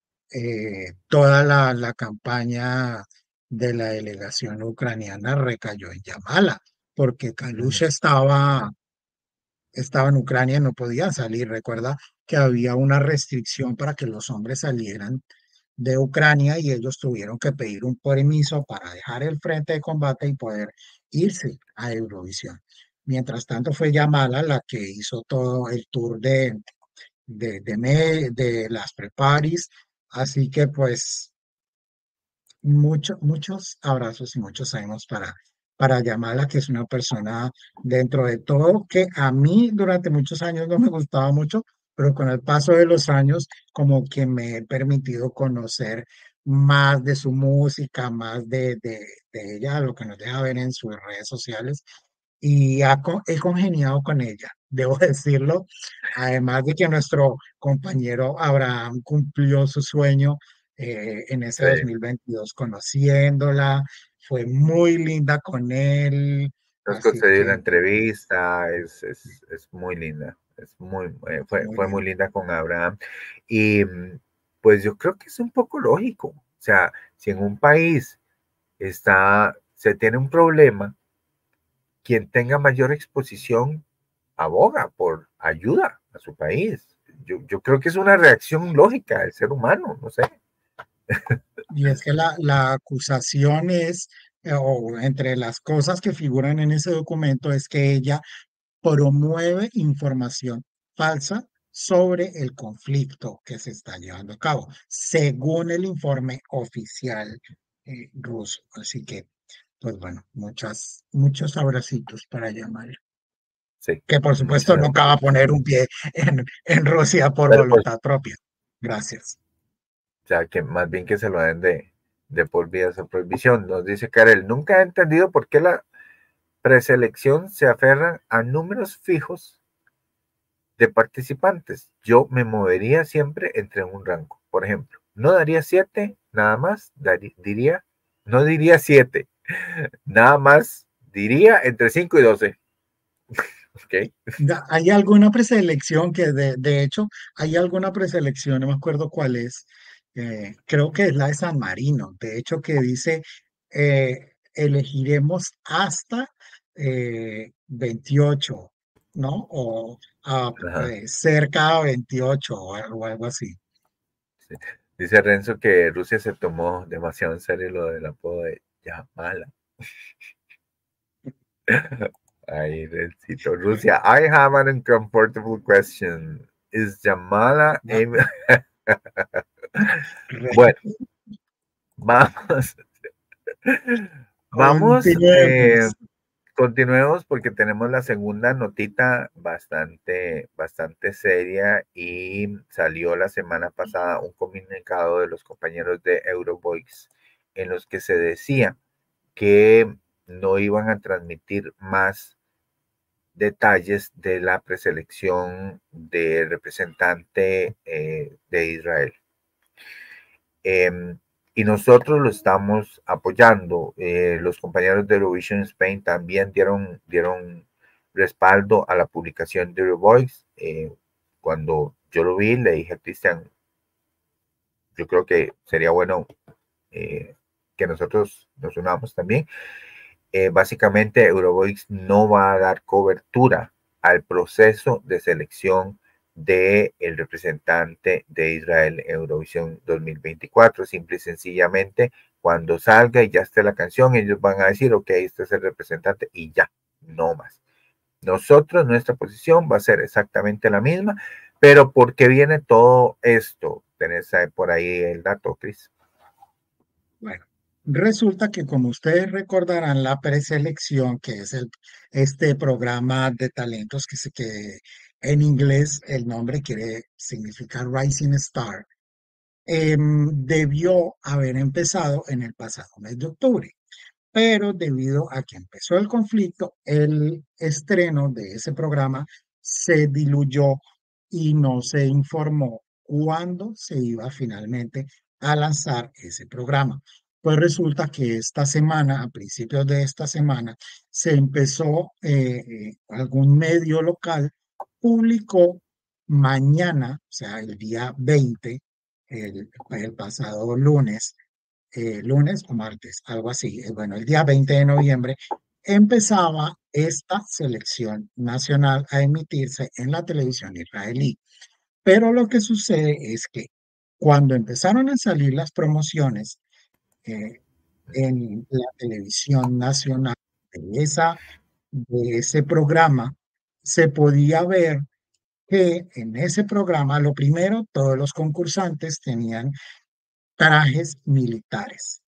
eh, toda la, la campaña de la delegación ucraniana recayó en Yamala, porque Kalush estaba, estaba en Ucrania y no podía salir. Recuerda que había una restricción para que los hombres salieran de Ucrania y ellos tuvieron que pedir un permiso para dejar el frente de combate y poder irse a Eurovisión. Mientras tanto fue Yamala la que hizo todo el tour de, de, de, me- de las preparis, así que pues mucho, muchos abrazos y muchos ánimos para, para Yamala, que es una persona dentro de todo que a mí durante muchos años no me gustaba mucho, pero con el paso de los años como que me he permitido conocer más de su música, más de, de, de ella, lo que nos deja ver en sus redes sociales y ha co- he congeniado con ella, debo decirlo. Además de que nuestro compañero Abraham cumplió su sueño eh, en ese Sí. dos mil veintidós conociéndola, fue muy linda con él, Nos así concedió una que entrevista, es, es, es muy linda, es muy, eh, fue, muy fue muy linda. linda con Abraham. Y mm, pues yo creo que es un poco lógico. O sea, si en un país está, se tiene un problema, quien tenga mayor exposición aboga por ayuda a su país. Yo, yo creo que es una reacción lógica del ser humano, no sé. Y es que la, la acusación es, eh, o entre las cosas que figuran en ese documento, es que ella promueve información falsa sobre el conflicto que se está llevando a cabo, según el informe oficial eh, ruso. Así que, pues bueno, muchas, muchos abracitos para llamar. Sí, Que por supuesto muchas nunca va a gracias. poner un pie en, en Rusia por Pero pues, voluntad propia. Gracias. o sea, que más bien que se lo den de, de por vida esa prohibición. Nos dice Karel, nunca he entendido por qué la preselección se aferran a números fijos de participantes. Yo me movería siempre entre un rango. Por ejemplo, no daría siete, nada más, daría, diría, no diría siete, nada más diría entre cinco y doce. Ok. Ya, hay alguna preselección que de, de hecho, hay alguna preselección, no me acuerdo cuál es, eh, creo que es la de San Marino, de hecho que dice, eh, elegiremos hasta eh, veintiocho, ¿no? O ah, Ajá, eh, cerca a veintiocho o algo, algo así. sí. Dice Renzo que Rusia se tomó demasiado en serio lo del apodo de Yamala. Ay, Rencito. Rusia, I have an uncomfortable question. Is Yamala Ya, a... re- Bueno, vamos. Vamos, eh, Continuemos. continuemos porque tenemos la segunda notita bastante, bastante seria y salió la semana pasada un comunicado de los compañeros de Eurovoice en los que se decía que no iban a transmitir más detalles de la preselección del representante eh, de Israel. Eh, y nosotros lo estamos apoyando. Eh, los compañeros de Eurovision Spain también dieron, dieron respaldo a la publicación de Eurovoice. Eh, cuando yo lo vi, le dije a Cristian, yo creo que sería bueno eh, que nosotros nos unamos también. Eh, básicamente, Eurovoice no va a dar cobertura al proceso de selección del el representante de Israel en Eurovisión dos mil veinticuatro. Simple y sencillamente, cuando salga y ya esté la canción, ellos van a decir, ok, este es el representante y ya, no más. Nosotros, nuestra posición va a ser exactamente la misma, pero ¿por qué viene todo esto? ¿Tenés por ahí el dato, Cris? Bueno, resulta que como ustedes recordarán la preselección, que es el, este programa de talentos que, se, que en inglés el nombre quiere significar Rising Star, em, debió haber empezado en el pasado mes de octubre, pero debido a que empezó el conflicto, el estreno de ese programa se diluyó y no se informó cuándo se iba finalmente a lanzar ese programa. Pues resulta que esta semana, a principios de esta semana, se empezó, eh, eh, algún medio local publicó mañana, o sea, el día veinte, el, el pasado lunes, eh, lunes o martes, algo así. Eh, Bueno, el día veinte de noviembre empezaba esta selección nacional a emitirse en la televisión israelí. Pero lo que sucede es que cuando empezaron a salir las promociones eh, en la televisión nacional de, esa, de ese programa, se podía ver que en ese programa, lo primero, todos los concursantes tenían trajes militares,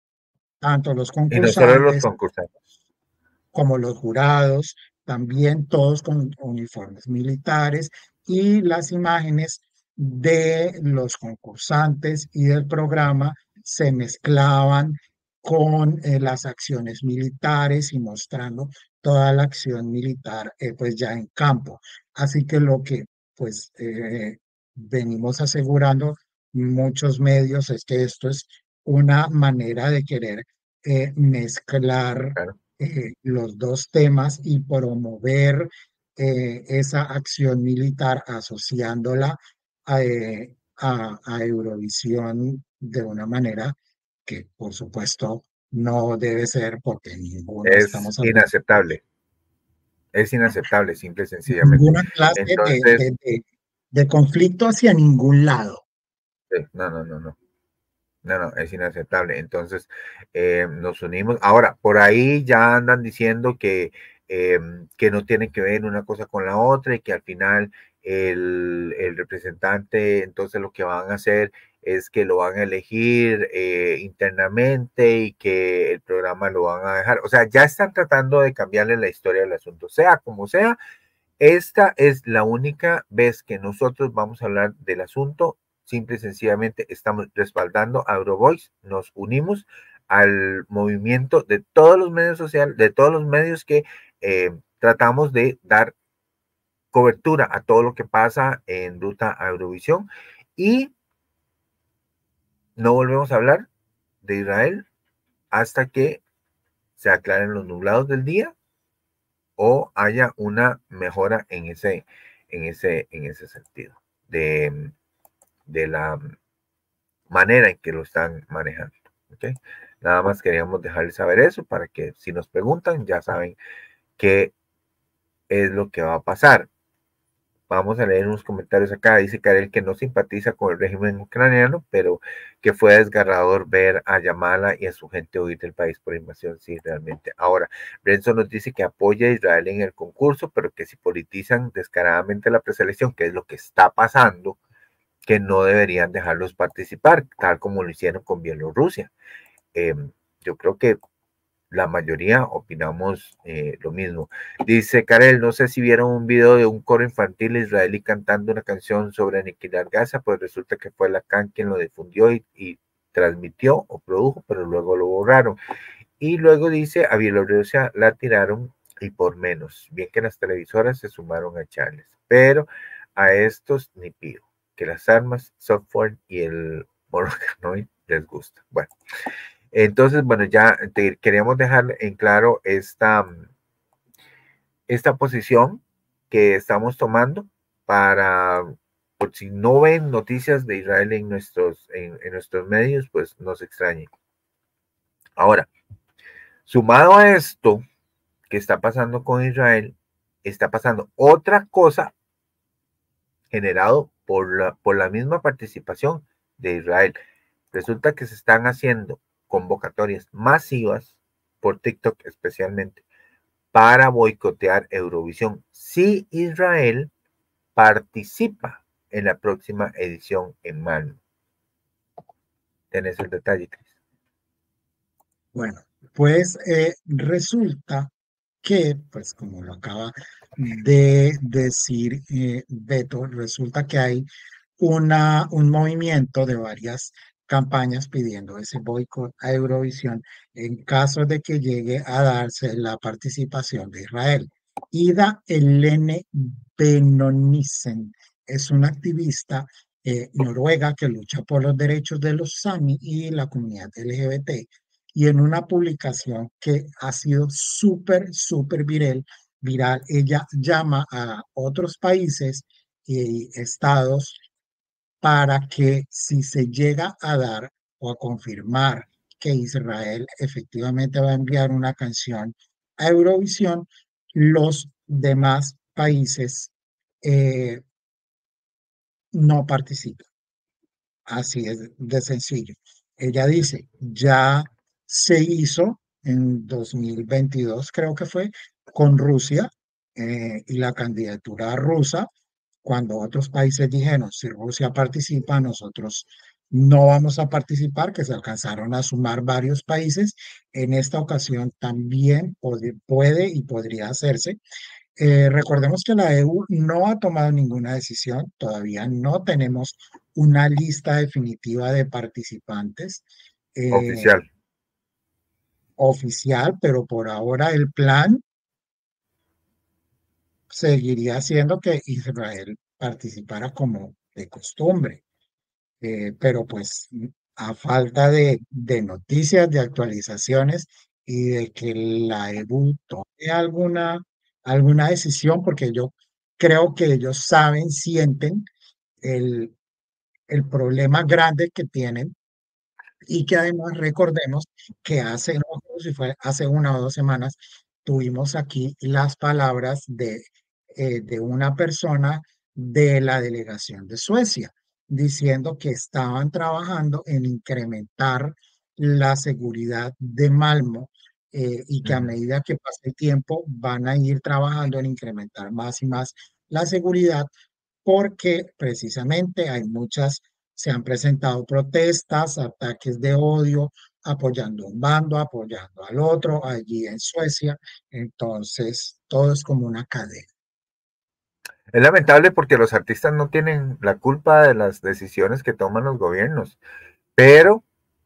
tanto los Y no solo los concursantes concursantes. como los jurados, también todos con uniformes militares, y las imágenes de los concursantes y del programa se mezclaban con eh, las acciones militares y mostrando toda la acción militar, eh, pues ya en campo. Así que lo que pues eh, venimos asegurando muchos medios es que esto es una manera de querer eh, mezclar Claro. eh, los dos temas y promover eh, esa acción militar asociándola a, eh, a- a Eurovisión de una manera que, por supuesto, no debe ser porque ninguno Es estamos hablando inaceptable. Es inaceptable, simple y de sencillamente. ninguna clase de, Entonces, de, de- de conflicto hacia ningún lado. eh, no, no, no, no, no, no, es inaceptable. Entonces, eh, nos unimos. Ahora, por ahí ya andan diciendo que, eh, que no tiene que ver una cosa con la otra y que al final el, el representante, entonces lo que van a hacer es que lo van a elegir eh, internamente y que el programa lo van a dejar. O sea, ya están tratando de cambiarle la historia del asunto, sea como sea. Esta es la única vez que nosotros vamos a hablar del asunto. Simple y sencillamente estamos respaldando a Eurovoice, nos unimos al movimiento de todos los medios sociales, de todos los medios que eh, tratamos de dar cobertura a todo lo que pasa en ruta a Eurovisión y no volvemos a hablar de Israel hasta que se aclaren los nublados del día o haya una mejora en ese, en ese, en ese sentido de, de la manera en que lo están manejando. ¿Okay? Nada más queríamos dejarles saber eso para que si nos preguntan ya saben qué es lo que va a pasar. Vamos a leer unos comentarios acá. Dice Karel que no simpatiza con el régimen ucraniano, pero que fue desgarrador ver a Yamala y a su gente huir del país por invasión. Sí, realmente. Ahora, Brenson nos dice que apoya a Israel en el concurso, pero que si politizan descaradamente la preselección, que es lo que está pasando, que no deberían dejarlos participar, tal como lo hicieron con Bielorrusia. Eh, yo creo que la mayoría opinamos eh, lo mismo. Dice Karel, no sé si vieron un video de un coro infantil israelí cantando una canción sobre aniquilar Gaza, pues resulta que fue Lacan quien lo difundió y, y transmitió o produjo, pero luego lo borraron. Y luego dice, a Bielorrusia la tiraron y por menos. Bien que las televisoras se sumaron a echarles, pero a estos ni pido, que las armas, software y el Morocanoid les gusta. Bueno. Entonces, bueno, ya te queríamos dejar en claro esta, esta posición que estamos tomando para, por si no ven noticias de Israel en nuestros, en, en nuestros medios, pues no se extrañen. Ahora, sumado a esto que está pasando con Israel, está pasando otra cosa generado por la, por la misma participación de Israel. Resulta que se están haciendo convocatorias masivas por TikTok especialmente para boicotear Eurovisión si Israel participa en la próxima edición en Malmö. ¿Tenés el detalle, Cris? Bueno, pues eh, resulta que, pues como lo acaba de decir eh, Beto, resulta que hay una, un movimiento de varias campañas pidiendo ese boicot a Eurovisión en caso de que llegue a darse la participación de Israel. Ida Helene Benonissen es una activista eh, noruega que lucha por los derechos de los Sami y la comunidad L G B T. Y en una publicación que ha sido súper, súper viral, viral, ella llama a otros países y estados para que si se llega a dar o a confirmar que Israel efectivamente va a enviar una canción a Eurovisión, los demás países eh, no participan. Así es de sencillo. Ella dice, ya se hizo en dos mil veintidós, creo que fue, con Rusia eh, y la candidatura rusa, cuando otros países dijeron, si Rusia participa, nosotros no vamos a participar, que se alcanzaron a sumar varios países. En esta ocasión también puede, puede y podría hacerse. Eh, recordemos que la E U no ha tomado ninguna decisión, todavía no tenemos una lista definitiva de participantes eh, Oficial. oficial, pero por ahora el plan seguiría siendo que Israel participara como de costumbre. Eh, pero pues a falta de, de noticias, de actualizaciones y de que la E U tome alguna, alguna decisión, porque yo creo que ellos saben, sienten el, el problema grande que tienen y que además recordemos que hace, no me acuerdo si fue hace una o dos semanas, tuvimos aquí las palabras de, eh, de una persona de la delegación de Suecia, diciendo que estaban trabajando en incrementar la seguridad de Malmo eh, y que a Ujú. medida que pase el tiempo van a ir trabajando en incrementar más y más la seguridad porque precisamente hay muchas, se han presentado protestas, ataques de odio, apoyando un bando, apoyando al otro, allí en Suecia. Entonces, todo es como una cadena. Es lamentable porque los artistas no tienen la culpa de las decisiones que toman los gobiernos, pero,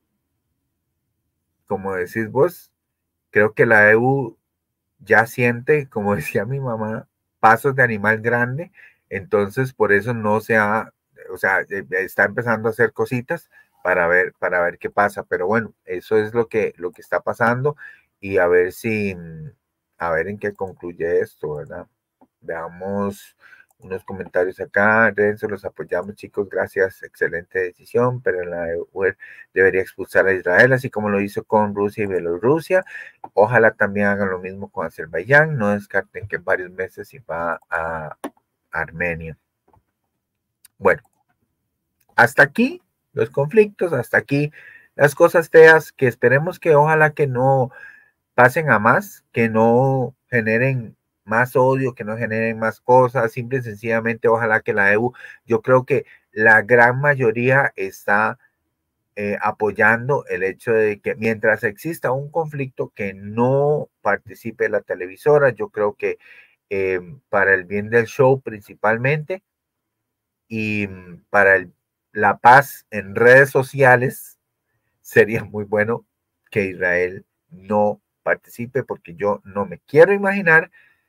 como decís vos, creo que la E U ya siente, como decía mi mamá, pasos de animal grande, entonces por eso no se ha, o sea, eh, está empezando a hacer cositas para ver, para ver qué pasa, pero bueno, eso es lo que, lo que está pasando y a ver si, a ver en qué concluye esto, ¿verdad? Veamos unos comentarios acá. Renzo, los apoyamos, chicos, gracias, excelente decisión, pero la E U debería expulsar a Israel, así como lo hizo con Rusia y Bielorrusia. Ojalá también hagan lo mismo con Azerbaiyán, no descarten que en varios meses se va a Armenia. Bueno, hasta aquí los conflictos, hasta aquí las cosas feas, que esperemos que ojalá que no pasen a más, que no generen más odio, que no generen más cosas, simple y sencillamente ojalá que la E U, yo creo que la gran mayoría está eh, apoyando el hecho de que mientras exista un conflicto que no participe la televisora, yo creo que eh, para el bien del show principalmente y para el, la paz en redes sociales, sería muy bueno que Israel no participe, porque yo no me quiero imaginar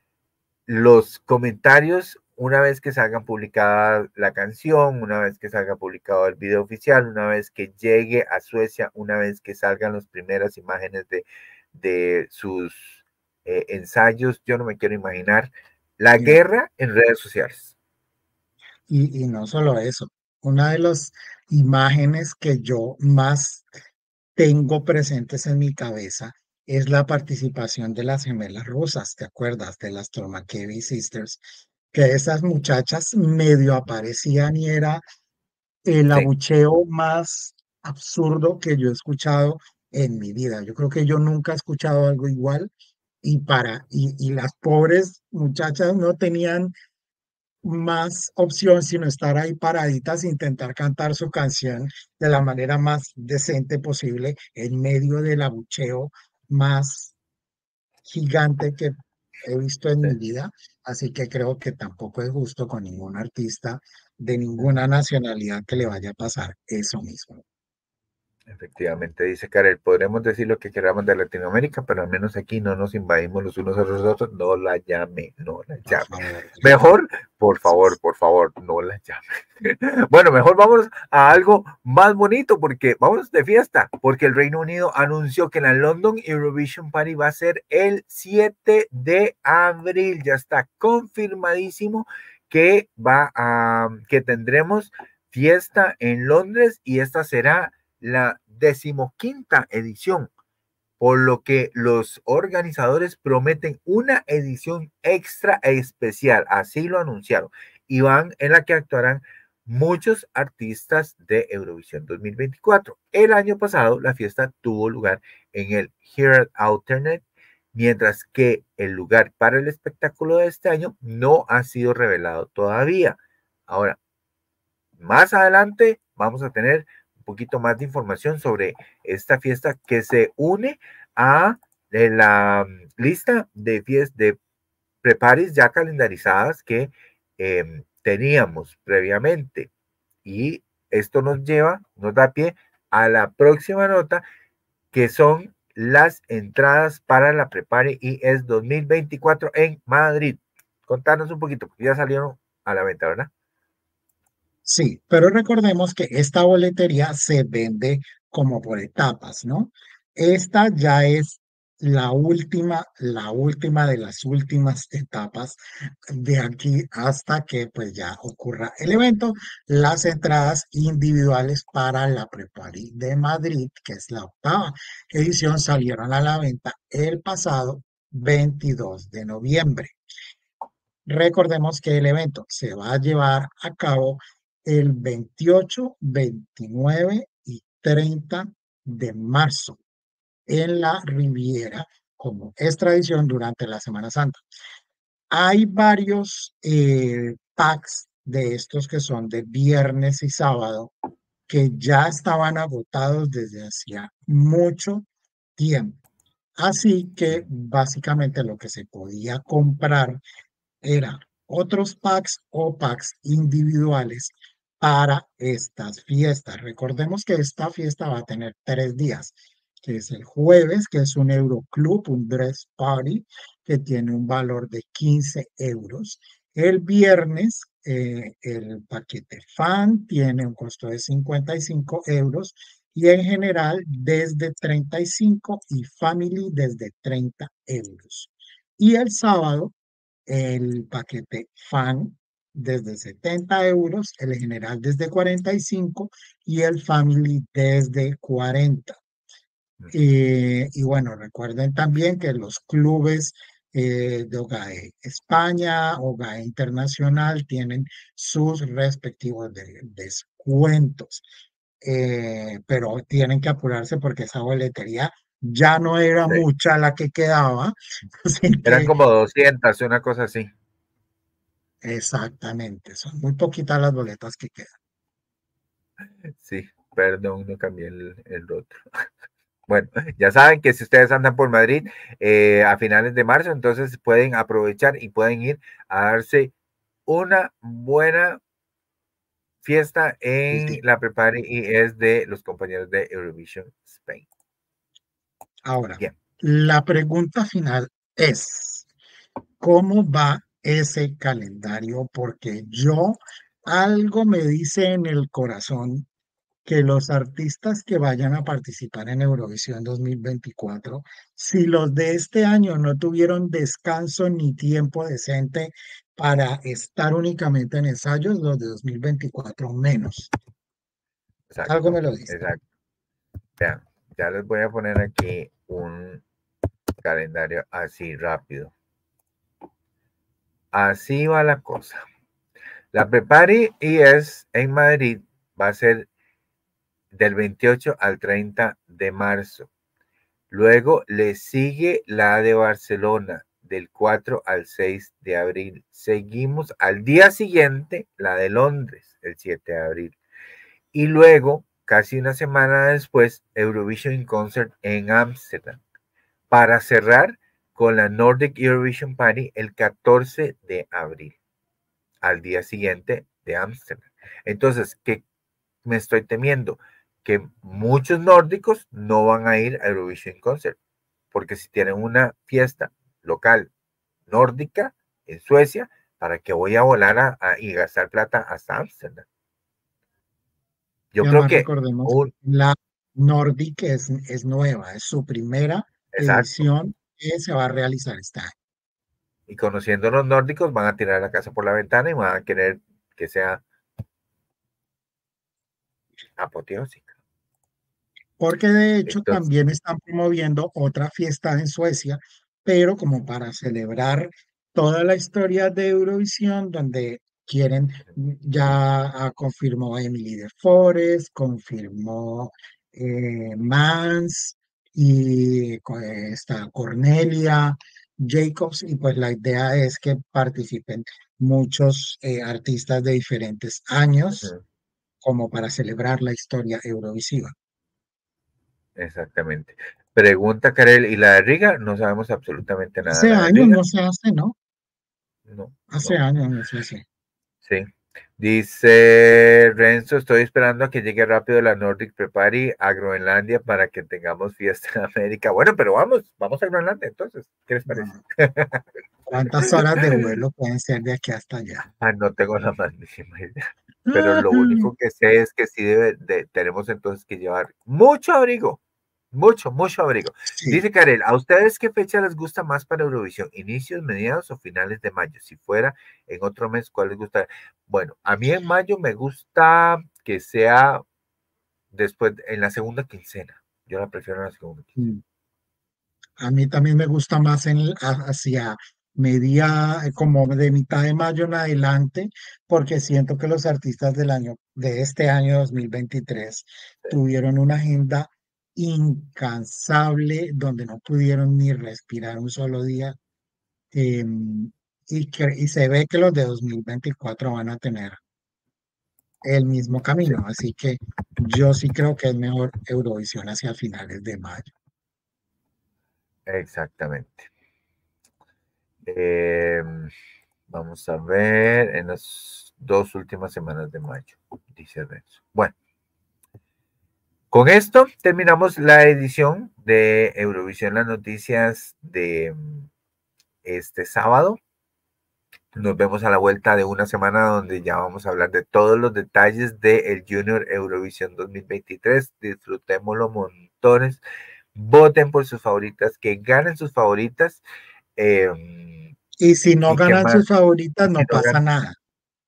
los comentarios una vez que salga publicada la canción, una vez que salga publicado el video oficial, una vez que llegue a Suecia, una vez que salgan las primeras imágenes de, de sus eh, ensayos. Yo no me quiero imaginar la Y, guerra en redes sociales. y, y no solo eso, una de las imágenes que yo más tengo presentes en mi cabeza es la participación de las gemelas rusas, ¿te acuerdas? De las Tormakevi Sisters, que esas muchachas medio aparecían y era el Sí, abucheo más absurdo que yo he escuchado en mi vida. Yo creo que yo nunca he escuchado algo igual y para y, y las pobres muchachas no tenían más opción sino estar ahí paraditas e intentar cantar su canción de la manera más decente posible en medio del abucheo más gigante que he visto en sí. mi vida. Así que creo que tampoco es justo con ningún artista de ninguna Ujú. nacionalidad que le vaya a pasar eso mismo. Efectivamente, dice Karel, podremos decir lo que queramos de Latinoamérica, pero al menos aquí no nos invadimos los unos a los otros. No la llame, no la Por llame. favor, Mejor, por favor, gracias. por favor, no la llame. Bueno, mejor vamos a algo más bonito, porque vamos de fiesta, porque el Reino Unido anunció que la London Eurovision Party va a ser el siete de abril. Ya está confirmadísimo que va a, que tendremos fiesta en Londres, y esta será la decimoquinta edición, por lo que los organizadores prometen una edición extra e especial, así lo anunciaron, y van en la que actuarán muchos artistas de Eurovisión dos mil veinticuatro. El año pasado la fiesta tuvo lugar en el Herald Alternate, mientras que el lugar para el espectáculo de este año no ha sido revelado todavía. Ahora, más adelante vamos a tener un poquito más de información sobre esta fiesta que se une a la lista de fiestas de preparis ya calendarizadas que eh, teníamos previamente. Y esto nos lleva, nos da pie a la próxima nota, que son las entradas para la Prepare I E S dos mil veinticuatro en Madrid. Contanos un poquito, porque ya salieron a la venta, ¿verdad? Sí, pero recordemos que esta boletería se vende como por etapas, ¿no? Esta ya es la última, la última de las últimas etapas de aquí hasta que pues ya ocurra el evento. Las entradas individuales para la Prepari de Madrid, que es la octava edición, salieron a la venta el pasado veintidós de noviembre. Recordemos que el evento se va a llevar a cabo el veintiocho, veintinueve y treinta de marzo en la Riviera, como es tradición durante la Semana Santa. Hay varios eh, packs de estos que son de viernes y sábado que ya estaban agotados desde hacía mucho tiempo. Así que básicamente lo que se podía comprar era otros packs o packs individuales para estas fiestas. Recordemos que esta fiesta va a tener tres días, que es el jueves, que es un Euroclub, un dress party, que tiene un valor de quince euros. El viernes, eh, el paquete fan tiene un costo de cincuenta y cinco euros y en general desde treinta y cinco y family desde treinta euros. Y el sábado, el paquete fan desde setenta euros, el general desde cuarenta y cinco y el family desde cuarenta. Eh, y bueno, recuerden también que los clubes eh, de OGAE España, OGAE Internacional, tienen sus respectivos de- descuentos. Eh, pero tienen que apurarse porque esa boletería ya no era Sí. mucha la que quedaba, así Eran que como doscientas, una cosa así. exactamente, son muy poquitas las boletas que quedan. Sí, perdón, no cambié el, el otro. Bueno, ya saben que si ustedes andan por Madrid eh, a finales de marzo, entonces pueden aprovechar y pueden ir a darse una buena fiesta en Sí. la Prepare y es de los compañeros de Eurovision Spain. Ahora, Bien, la pregunta final es, ¿cómo va ese calendario? Porque yo algo me dice en el corazón que los artistas que vayan a participar en Eurovisión dos mil veinticuatro, si los de este año no tuvieron descanso ni tiempo decente para estar únicamente en ensayos, los de dos mil veinticuatro menos. Algo exacto, me lo dice. exacto. Vean, ya les voy a poner aquí un calendario así rápido. Así va la cosa. La Prepare y es en Madrid va a ser del veintiocho al treinta de marzo. Luego le sigue la de Barcelona del cuatro al seis de abril. Seguimos al día siguiente la de Londres, el siete de abril. Y luego, casi una semana después, Eurovision Concert en Ámsterdam. Para cerrar con la Nordic Eurovision Party el catorce de abril, al día siguiente de Ámsterdam. Entonces, ¿qué me estoy temiendo? Que muchos nórdicos no van a ir a Eurovision Concert, porque si tienen una fiesta local nórdica en Suecia, ¿para qué voy a volar a, a, y gastar plata hasta Ámsterdam? Yo Y creo además que recordemos, un, la Nordic es, es nueva, es su primera exacto, edición que se va a realizar este año. y conociendo a los nórdicos van a tirar la casa por la ventana y van a querer que sea apoteósica. Porque de hecho Entonces, también están promoviendo otra fiesta en Suecia, pero como para celebrar toda la historia de Eurovisión, donde quieren, ya ah, confirmó Emily de Forest, confirmó eh, Mans y co- eh, está Cornelia Jacobs, y pues la idea es que participen muchos eh, artistas de diferentes años, uh-huh, como para celebrar la historia eurovisiva. exactamente. Pregunta Karel, ¿y la de Riga? No sabemos absolutamente nada de Hace la de años Riga. no se hace, ¿no? No, Hace no. años no se hace. Sí. Dice Renzo, estoy esperando a que llegue rápido la Nordic Prepare a Groenlandia para que tengamos fiesta en América. Bueno, pero vamos, vamos a Groenlandia entonces. ¿Qué les parece? No. ¿Cuántas horas de vuelo pueden ser de aquí hasta allá? Ah, no tengo la más mínima idea. Pero lo único que sé es que sí debe de, tenemos entonces que llevar mucho abrigo. Mucho, mucho abrigo. Sí. Dice Karel, ¿a ustedes qué fecha les gusta más para Eurovisión? ¿Inicios, mediados o finales de mayo? Si fuera en otro mes, ¿cuál les gusta? Bueno, a mí en mayo me gusta que sea después, en la segunda quincena. Yo la prefiero en la segunda quincena. Mm. A mí también me gusta más en, a- hacia media, eh, como de mitad de mayo en adelante, porque siento que los artistas del año, de este año dos mil veintitrés, tuvieron una agenda incansable donde no pudieron ni respirar un solo día. em, y, que, y se ve que los de dos mil veinticuatro van a tener el mismo Sí, camino, así que yo sí creo que es mejor Eurovisión hacia finales de mayo. exactamente. Eh, vamos a ver en las dos últimas semanas de mayo, dice Renzo. Bueno, con esto terminamos la edición de Eurovisión, las noticias de mm, este sábado. Nos vemos a la vuelta de una semana donde ya vamos a hablar de todos los detalles del Junior Eurovisión dos mil veintitrés. Disfrutémoslo montones. Voten por sus favoritas, que ganen sus favoritas. Eh, Y si no y qué ganan más. sus favoritas, Y si no no pasa ganan, nada.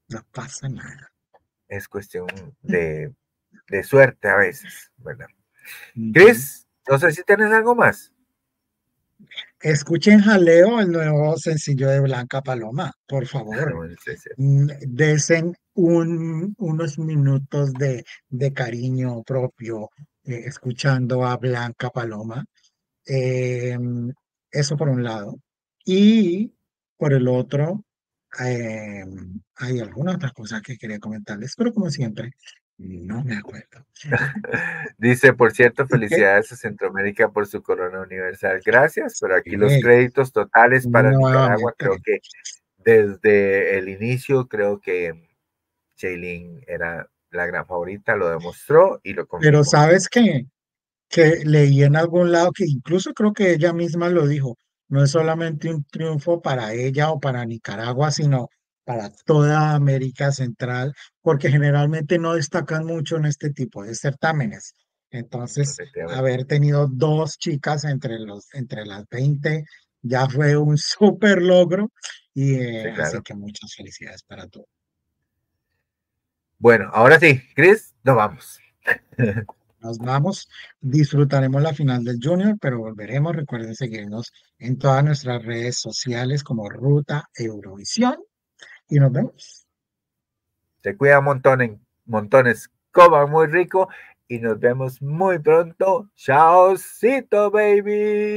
no pasa nada. Es cuestión de, de suerte a veces, ¿verdad? Ujú. Chris, no sé si tienes algo más. Escuchen Jaleo, el nuevo sencillo de Blanca Paloma, por favor. Bueno, sí, sí. Mm, Desen un, unos minutos de, de cariño propio eh, escuchando a Blanca Paloma. Eh, Eso por un lado. Y por el otro, eh, hay alguna otra cosa que quería comentarles, pero como siempre, no me acuerdo. Dice, por cierto, ¿Y qué? felicidades a Centroamérica por su corona universal. Gracias, pero aquí los Eh, créditos totales para Nicaragua, creo nuevamente. que desde el inicio, creo que Shailene era la gran favorita, lo demostró y lo Pero confirmó. sabes qué, que leí en algún lado que incluso creo que ella misma lo dijo, no es solamente un triunfo para ella o para Nicaragua, sino para toda América Central, porque generalmente no destacan mucho en este tipo de certámenes. Entonces, Efectivamente. haber tenido dos chicas entre los, entre las veinte ya fue un súper logro y eh, Sí, así claro. que muchas felicidades para todos. Bueno, ahora sí, Chris, nos vamos. Nos vamos, disfrutaremos la final del Junior, pero volveremos. Recuerden seguirnos en todas nuestras redes sociales como Ruta Eurovisión y nos vemos. Se cuida montones, montones, coman muy rico y nos vemos muy pronto. Chao, baby.